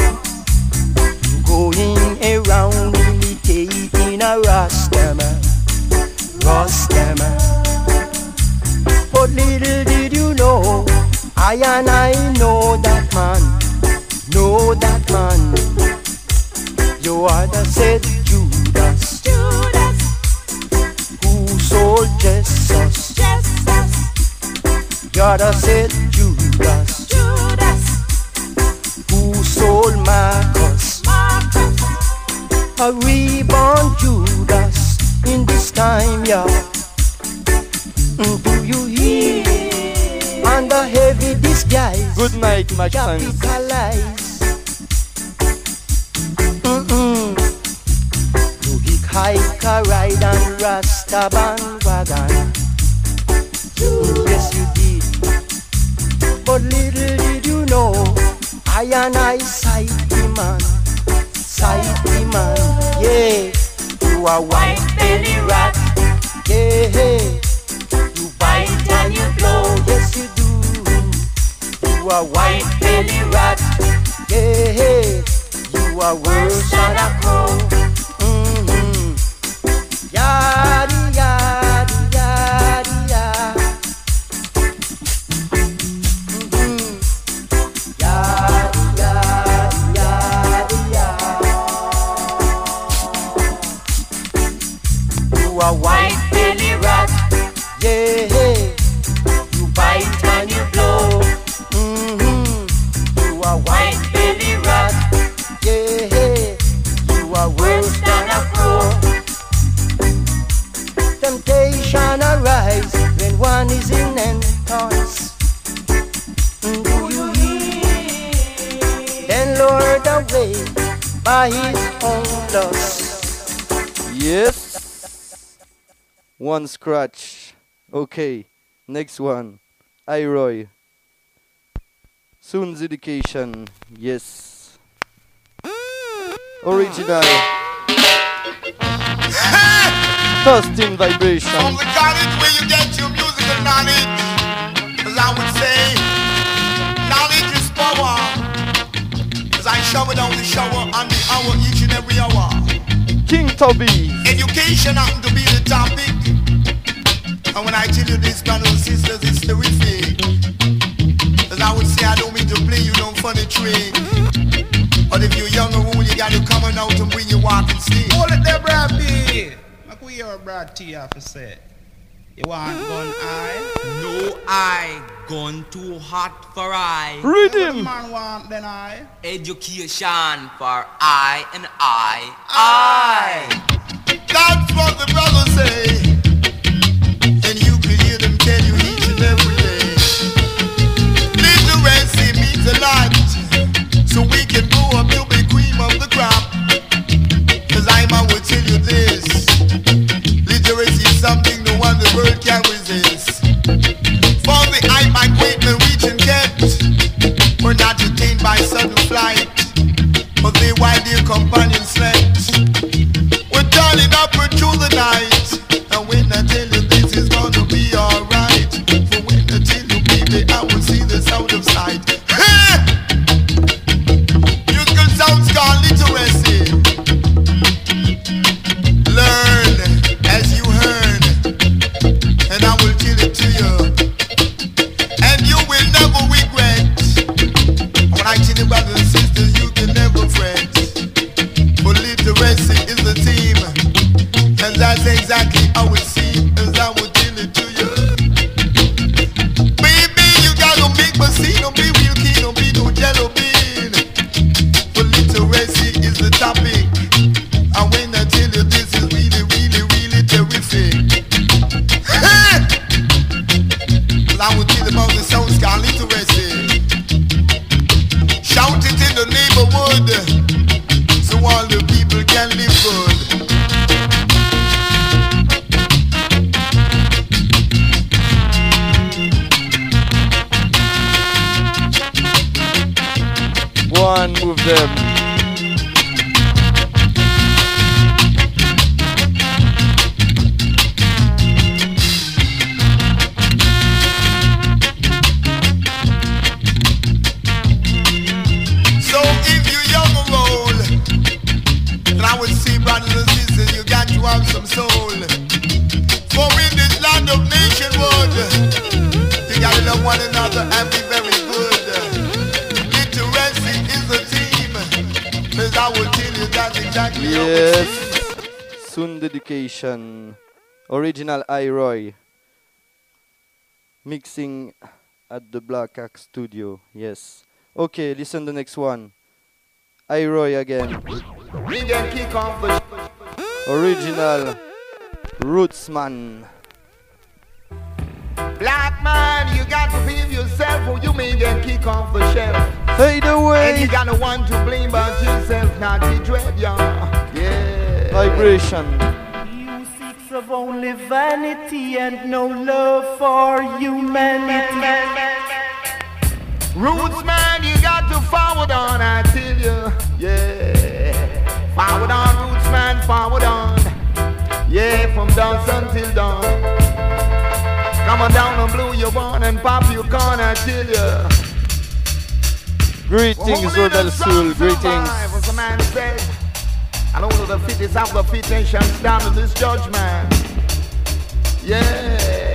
Going around imitating a Rastaman, Rastaman. But little did you know, I and I know that man, know that man. You are the said Judas, Judas. who sold Jesus. Jesus. You're the said Judas, Judas. who sold Marcus. Marcus. A reborn Judas in this time, yeah. Mm, do you hear? Under heavy disguise, Good night, Max Sands. capitalize. Mm-mm. To hike a ride and Rasta bandwagon. Mm, yes, you did. But little did you know, I and I sight the man, sight the man. Yeah, you are white belly rat. Yeah, you bite and you blow. Yes, you do. You are white belly rat. Yeah, you are worse than a crow. Mm-hmm. eyes on us. Yes. One scratch. Okay. Next one. Iroy. Soon's Education. Yes. Original. First in vibration. From the college where you get your musical knowledge, as I would say, knowledge is power. As I shower down the shower on the hour each and every hour. King Toby. Education happen to be the topic. And when I tell you this, brothers and sisters, it's terrific. As I would say, I don't mean to play you no funny trick. But if you're young or old, you got to come out and bring your walking stick. Hold it there, Brad B. Like we hear Brad T have to say. You want gun eye? No eye, gun too hot for I. Read What the him. man want then I? Education for I and I. I. That's what the brothers say. And you can hear them tell you each and every day. Literacy means a lot. So we can grow up to be cream of the crop. Cause I man will tell you this. Literacy is something no one the world can resist. For the eye migration reach and get. We're not detained by sudden flight. But they while their companions slept. We're turning up through the night. And when I tell you this is gonna be alright. For when I tell you baby I will see the sound of sight. Musical sounds called literacy. Learn as you heard. And I will tell it to you. And you will never regret. When I tell you brothers and sisters you can never fret. For literacy is the team. And that's exactly how it seems. As I will tell it to you. Baby, you gotta make my scene. Don't be real keen, don't be no jello bean. For literacy is the topic. And when I tell you this is really, really, really terrific. Well, I will tell you about the sounds called literacy. Shout it in the neighborhood. So all the people can live good. One, move them. So if you're young or old, then I would say, brothers and sisters, you got to have some soul. For in this land of nationhood, you gotta love one another and be very good. Literacy is a team, as I will tell you that's exactly how it Yes. is. Soon Dedication. Original Iroy. Mixing at the Black Axe Studio. Yes. Okay, listen the next one. Iroy again. We can kick off the Original Rootsman. black man, you got to behave yourself or you may get kick off the shelf. Fade And away. you got no one to blame but yourself, not the dread, y'all. Yeah. Vibration. You seeks of only vanity and no love for humanity. Roots man, you got to forward on, I tell you. Yeah. Forward on, roots man, forward on. Yeah, from dawn until dawn. Come on down and blow your horn and pop your corn, I tell you. Greetings, Rodel Soul. Greetings. As the man said, and all of the fittest have the fit and shall stand in this judgment. Yeah.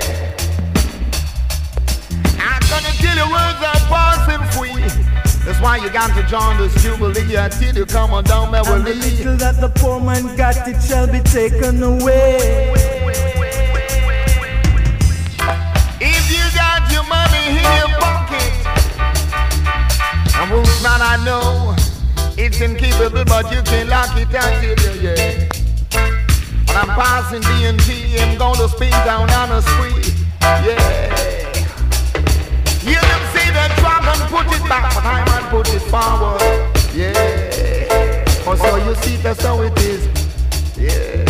I'm gonna tell you words are passing free. That's why you got to join this jubilee until you come on down And the Beverly. little that the poor man got, it shall be taken away. If you got your money in your pocket, and roots man, I know it's incapable, but you can lock it down till you, yeah. When I'm passing D and T, I'm gonna spin down on a spree, yeah. Hear them say that drop and put it back, but I man put it forward, yeah. For know, so you see that's how it is. Yeah.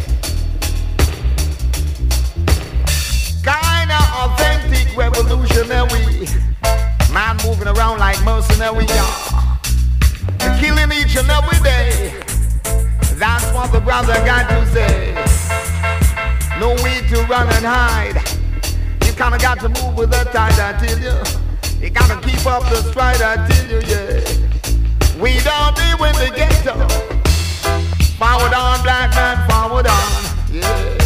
Kinda authentic revolutionary. Man moving around like mercenary, yeah. Killing each and every day. That's what the brother got to say. No way to run and hide. You kinda got to move with the tide, I tell you. You gotta keep up the stride, I tell you, yeah. We don't live in the ghetto. Forward on, black man, forward on, yeah.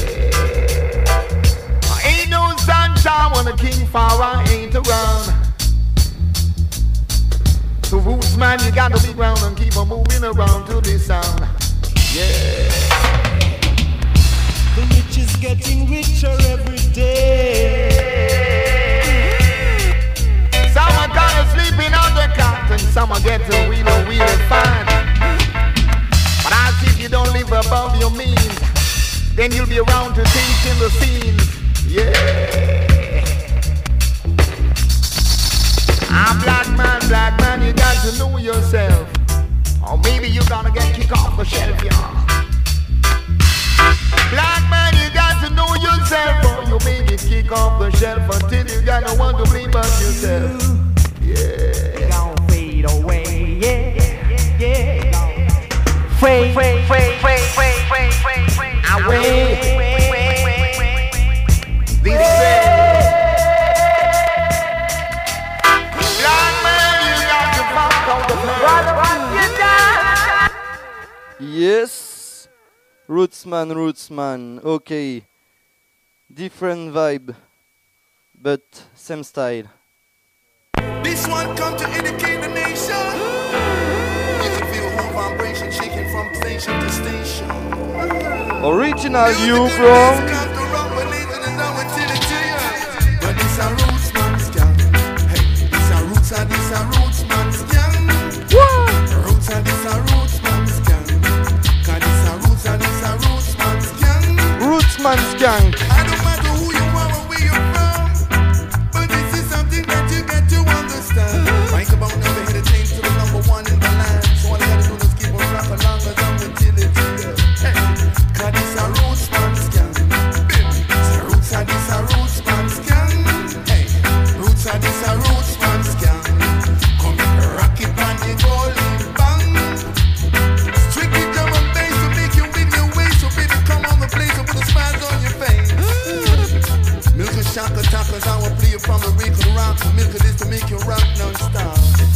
Ain't no sunshine when the king Farah ain't around. So roots, man, you gotta be ground and keep on moving around to this sound, yeah. The rich is getting richer every day. Some are gonna sleeping on the cot and some are getting wheel and wheel and fine. But I see if you don't live above your means, then you'll be around to take in the scenes, yeah. I'm black man, black man, you got to know yourself. Or maybe you're gonna get kicked off the shelf, y'all. Black man, you got to know yourself, or you may get kicked off the shelf until you got no one to blame but yourself. Yeah. Don't fade away, yeah, yeah. Fade, fade, fade, fade, fade, fade, fade, fade away. This is black man, you got to fuck on the plan. Yes. Rootsman, Rootsman, okay. Different vibe, but same style. This one come to educate the nation. You can feel whole vibration shaking from station to station. Original you from but this a Rootsman's gang. Hey, this a roots and this a Rootsman's gang. Roots and this a Rootsman's gang. Cause this a roots and this a Rootsman's gang. Rootsman's gang. I don't matter who you are or where you're from, but this is something that you got to understand. Right about now they hit a change to the number one in the land. So all I gotta do is keep on rocking along as I'm until it's here. Hey, cause this a Rootsman's gang. This a roots and this a Rootsman's gang. Hey, roots and this a Rootsman's gang. Come rock it on the golden bang. Strictly drum and bass to make you win your way. So baby come on the place and put a smile on your face. Milk and shaka takas, I will play it from the rake of the rock. Milk this to make you rock non-stop.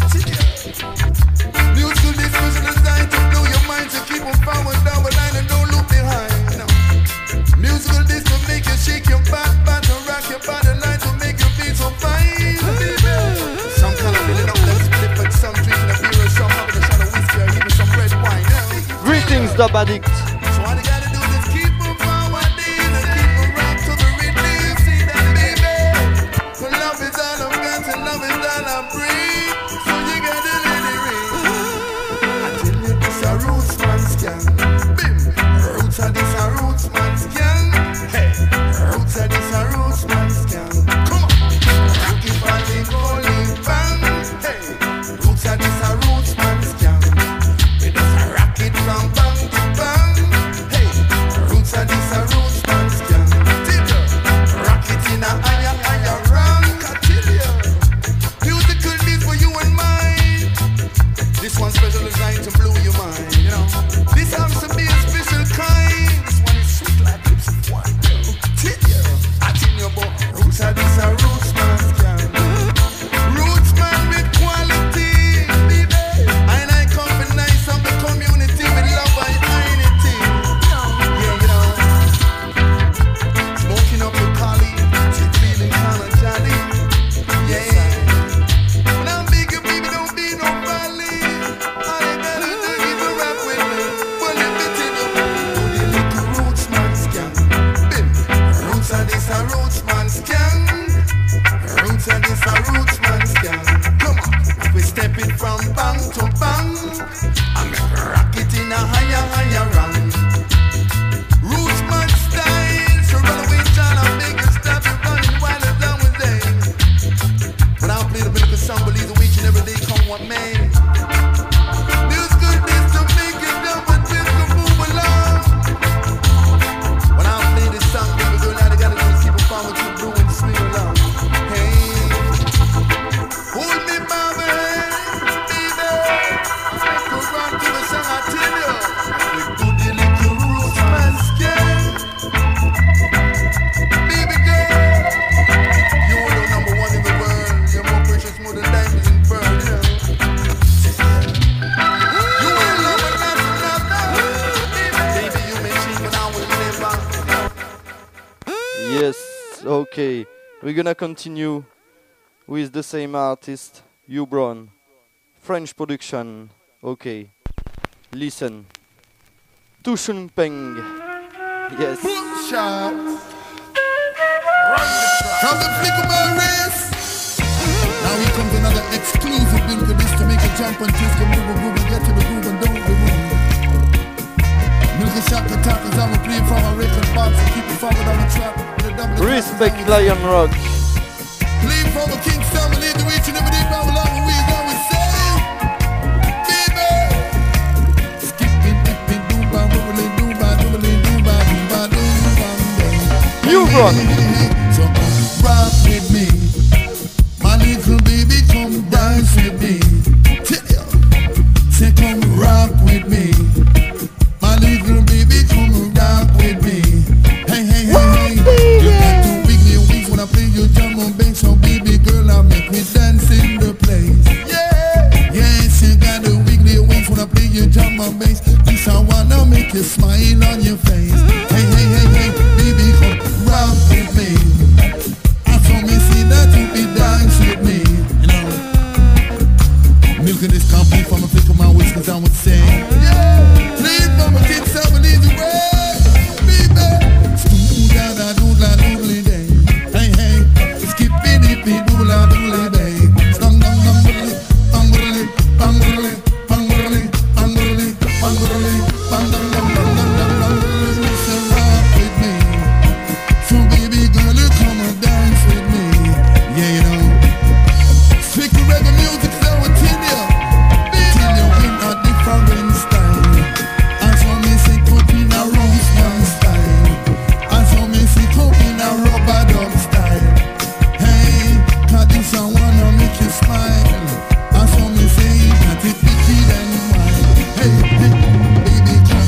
Musical discussion designed to blow your mind, to keep on forward down the line and don't look behind. No. Musical this to make you shake your back, back and rock your body line to make you feel so fine. Some kind of filling up them split, but some drinking a beer and some having a shot of whiskey or even some red wine. Greetings, Dub Addict. So all you gotta do is keep on forward and keep on rock to the rhythm. See that, baby? For love is all I've got and love is all I breathe. So you gotta let it ring. I tell you this a Rootsman's gang. Bim. Roots are this a Rootsman's gang. Hey. Roots are this a Rootsman's gang. Come on. Rock it for the golden bang. Hey. Roots are this a Rootsman's gang. We just rock it from bang to bang. Okay, we're gonna continue with the same artist, Hugh Brown. French production. Okay, listen. Tushun Peng. Yes. From the Flickerman race. Now here comes another exclusive build for this to make a jump and twist and move and move and get to the groove and don't be moved. Milky Shock Attack is how we play from a record box and keep it forward on the track. Respect Lion Rock. Play from a Kingston, we lead the way to never did bow along and we go and say, baby. Skipping, dipping, doom, bam, doobling, doom, bam, doobling, doom, bam, doom, bam, doom, bam, doom. You run. So rock with me. My little baby, come dance with me. Tell ya. Say come rock with me. My little baby, come rock with me. Hey, hey, hey, hey. You got to wiggle your wings when I play your drum on bass. So baby girl, I make me dance in the place. Yeah. Yes, you got to wiggle your wings when I play your drum on bass. This I wanna make you smile on your face. Hey, hey, hey, hey. Baby, come rock with me. I saw me see that you be dance with me. You know, milking this company from a flick of my whiskers, I would say. Yeah. Please, mama, kids, I believe the way. Baby. Doodla doodla doodly day. Hey hey, skippy dippy doodla doodly day. Stong dong dong doodly, bang doodly, bang doodly, bang doodly, bang doodly, bang doodly, bang dong dong dong dong dong dong doodly. So rock with me, so baby girl you come and dance with me. Yeah you know, strictly reggae music so I tell you, tell you in a different style. And so me say put in a rose man style. In a rubber dub style. Hey, cause this I wanna make you smile. And so me say that it wicked and wild. Hey, hey, baby come.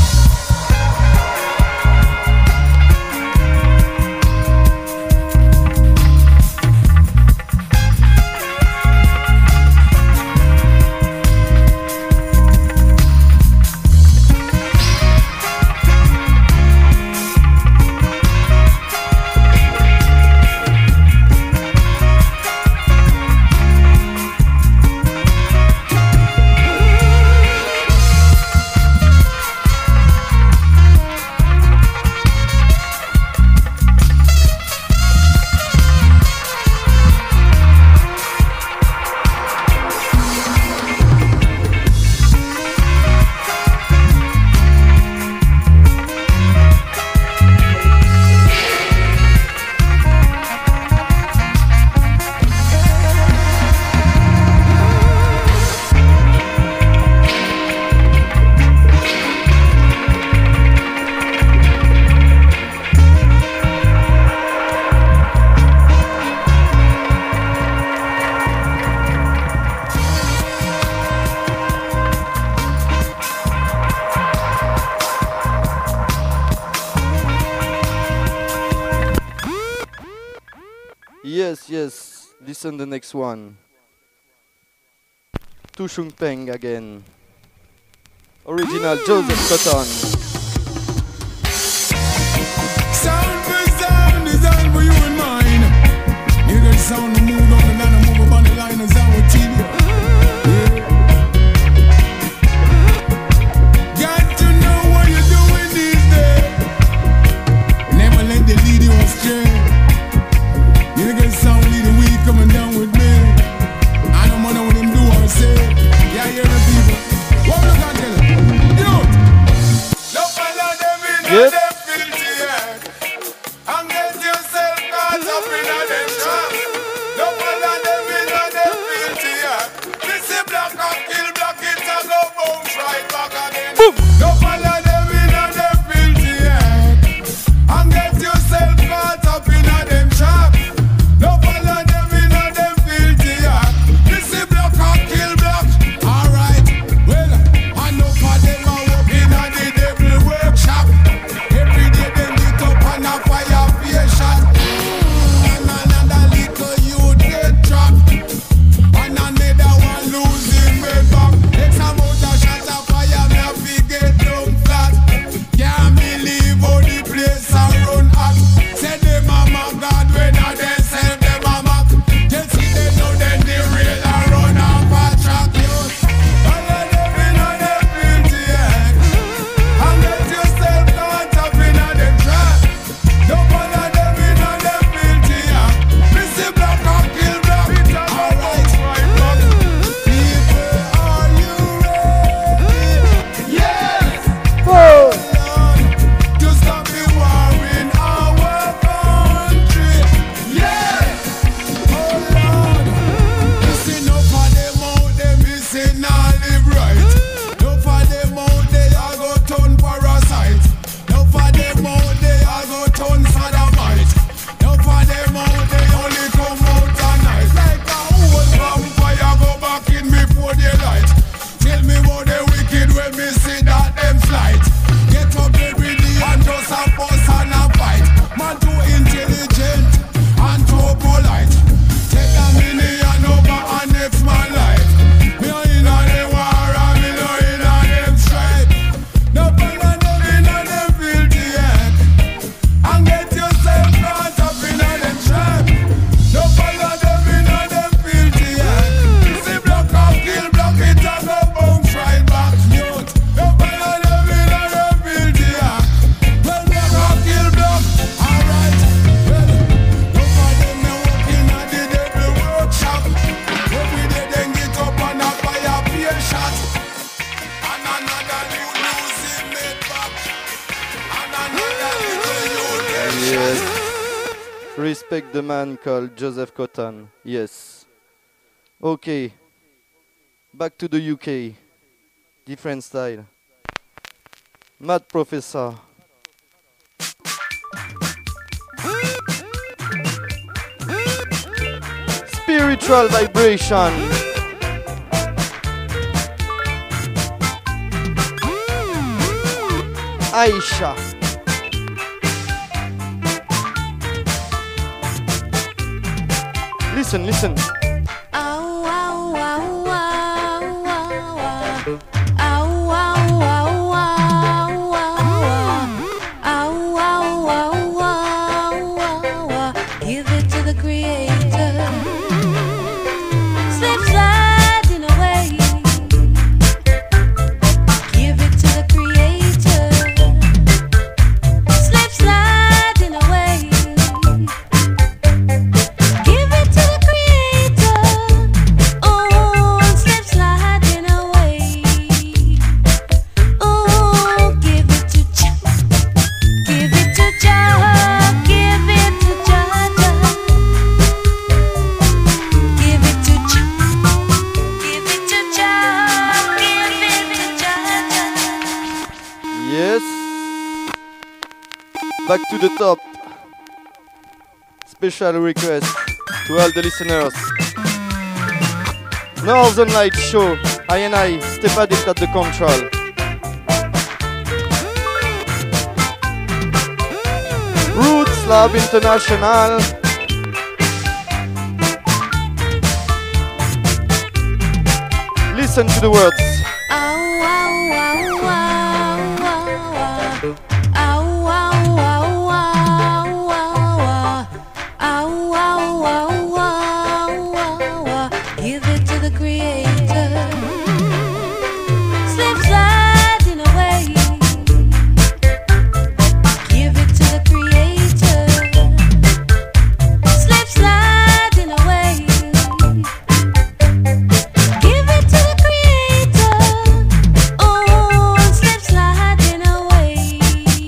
Yes, yes. Listen the next one. Tushun Peng again. Original Joseph Cotton. Sound for sound is all for you and mine. You got sound to move on the line and move up on the line and sound with you. Got to know what you're doing these days. Never let the lead you astray. You got sound leading weak coming down with me. I don't know what them do or say. Yeah, you're the people. What look at them? You. No follow them in Yep. them filthy head. And get yourself caught up in a them trap. No follow them in them filthy head. This is black and kill black, it a go bounce right back again. No follow them in them filthy head. And get yourself caught up in a them trap. No follow them in them filthy head. This is black and kill black. Alright, well, I know for them are working on the devil workshop. Yes. Respect the man called Joseph Cotton. Yes. Okay. Back to the U K. Different style. Mad Professor. Spiritual vibration. Aisha. Listen, listen. Give it to the creator. Slip sliding away. Give it to the creator. Slip sliding away. Give it to the creator. Oh, slip sliding away. Oh, give it to Jah. Give it to Jah. Give it to Jah. Give it to Jah. Give it to Jah. Give it to Jah. Yes. Back to the top. Special request to all the listeners. Northern Light Show. I and I, Step Addict at the control. Roots Lab International. Listen to the words. Give it to the creator. Slip sliding away. Give it to the creator. Slip sliding away. Give it to the creator. Oh, slip sliding away.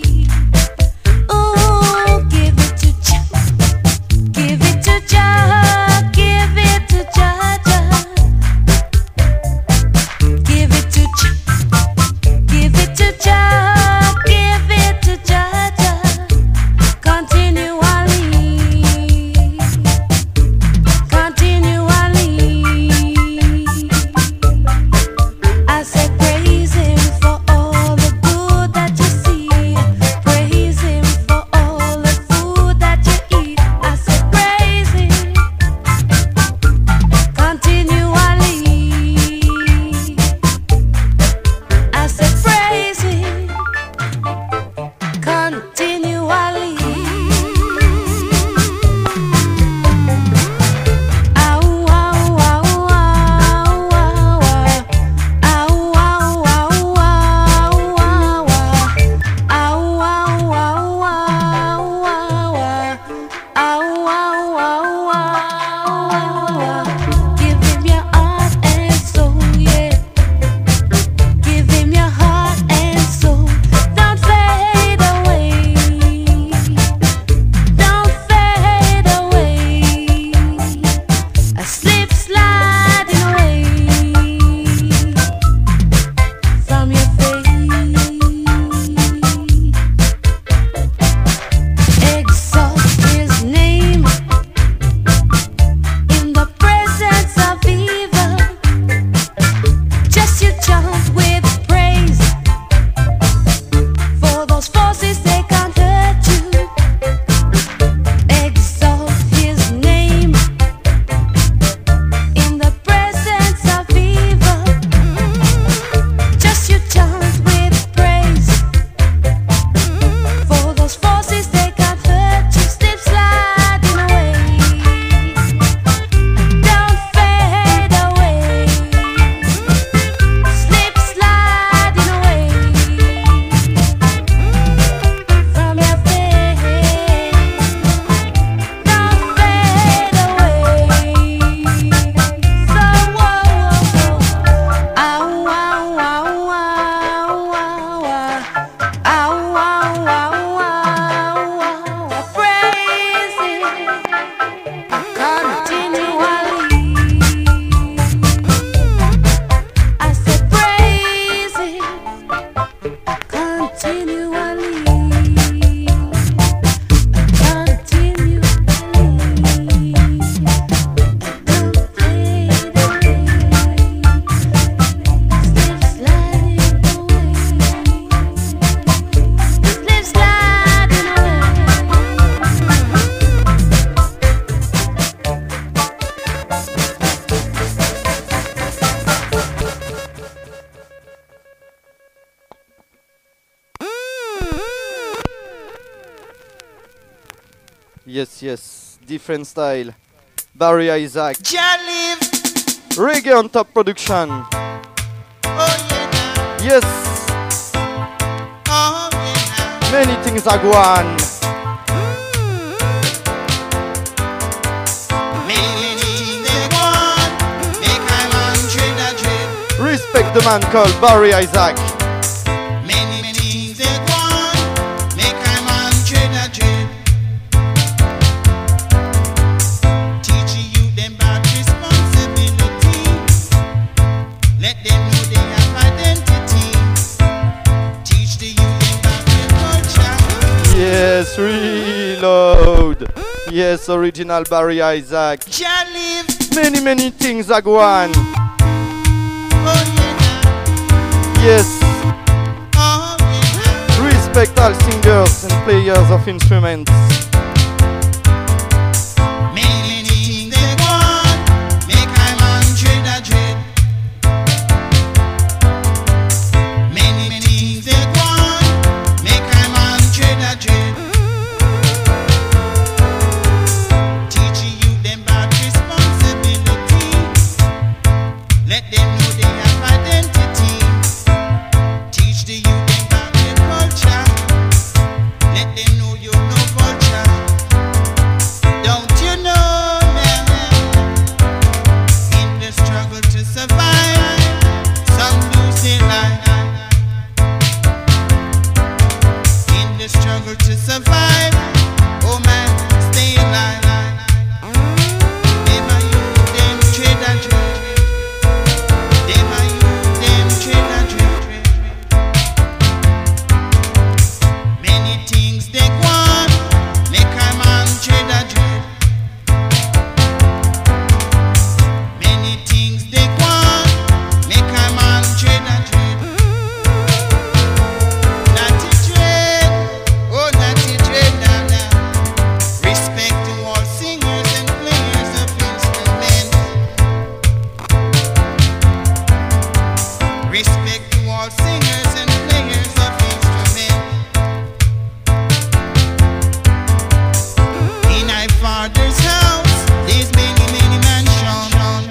continually. Continually. Don't fade away. Slip sliding away. Slip sliding away. Yes, yes, different style. Barry Isaac. Jaliv. Reggae on top production. Oh yeah. Yes, Oh yeah. many things are going. Many things they want. Make I man trade a trade. Respect the man called Barry Isaac. Many things they want. Make I man trade a trade. Teach you them about responsibility. Let them know they have identity. Teach the youth them about their culture. Yes, reload. Yes, original Barry Isaac. Jaliv. Many, many things are going. Oh yeah. Yes, Oh yeah. respect all singers and players of instruments. Many things they want. Make I man trade a trade. Many things they want. Make I man trade a trade. Teach you them about responsibility. Let them know they have identity. Teach the youth them about their culture. Let them know you know culture. Don't you know now? In the struggle to survive, some lose their life. In the struggle to survive, oh man, stay alive. Them are you, them trade and trade. Them are you, them trade and trade. Many things they want, make a man trade and trade. Many things they want, make a man trade and trade. Natty trade, oh natty trade now now. Respect to all singers and players of instruments. Respect to all singers and players of instruments. In my father's house, there's many, many mansions.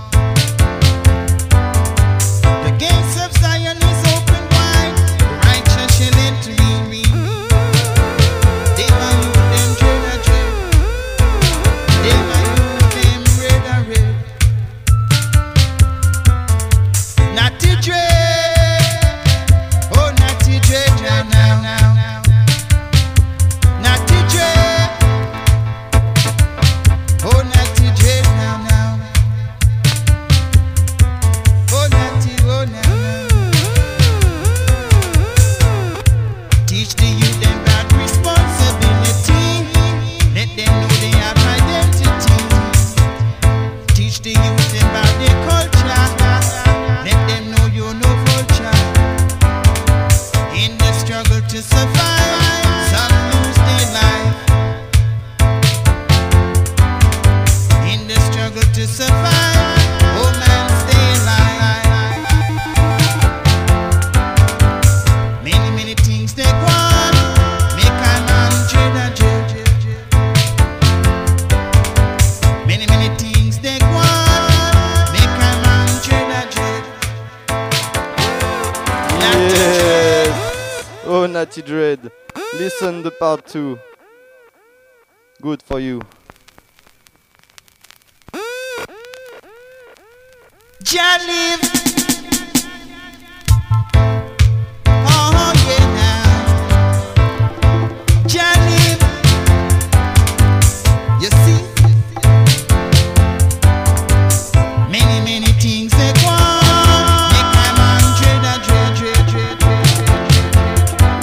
The gates of Zion is open wide, the righteous shall enter in. They are you, them trade a trade. They are you, them red a red. Natty trade, oh natty trade now now. Natty trade, oh natty trade now now. Oh natty, oh now now. Teach the youth them about responsibility. Let them know they have identity. Teach the youth them about their culture. Let them know you know vulture. In the struggle to survive, some lose their life. In the struggle to survive, oh man, stay alive. Many, many things they want, make a man trade a trade. Many, many things they want, make a man trade a trade. Yes, oh Natty Dread. Listen the part two. Good for you. Jaliv. Oh yeah now. Jaliv. You see? Many, many things they want. Make my man trade a trade, trade, trade, trade, trade, trade.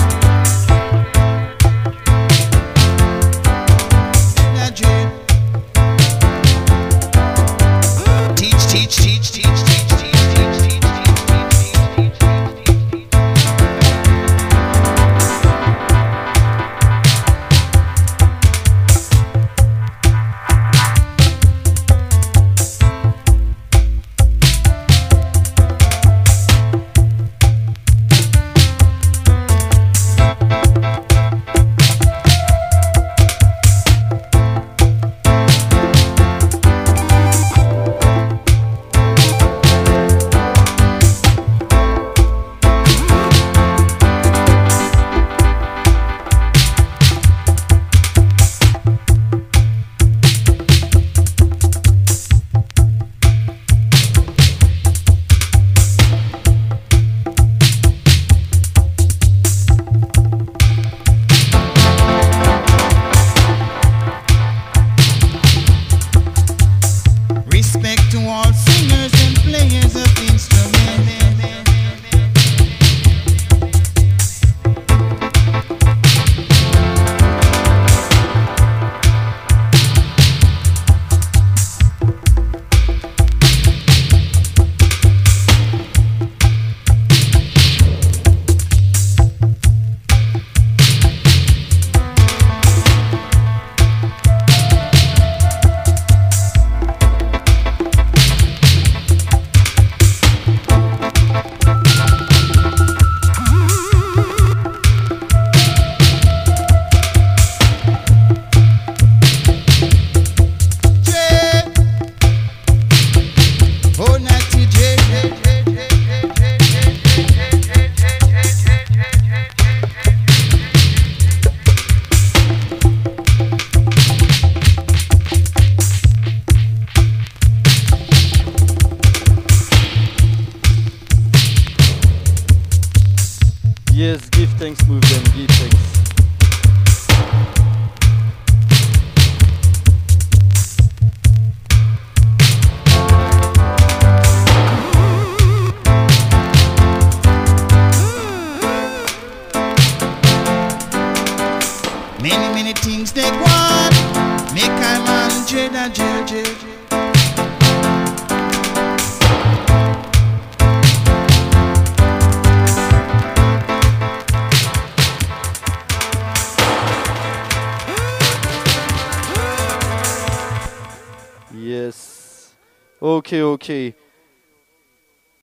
Yes, give thanks, move them, give thanks. Many, many things they want. Make I man dread and dread, dread. Yes. Okay, okay.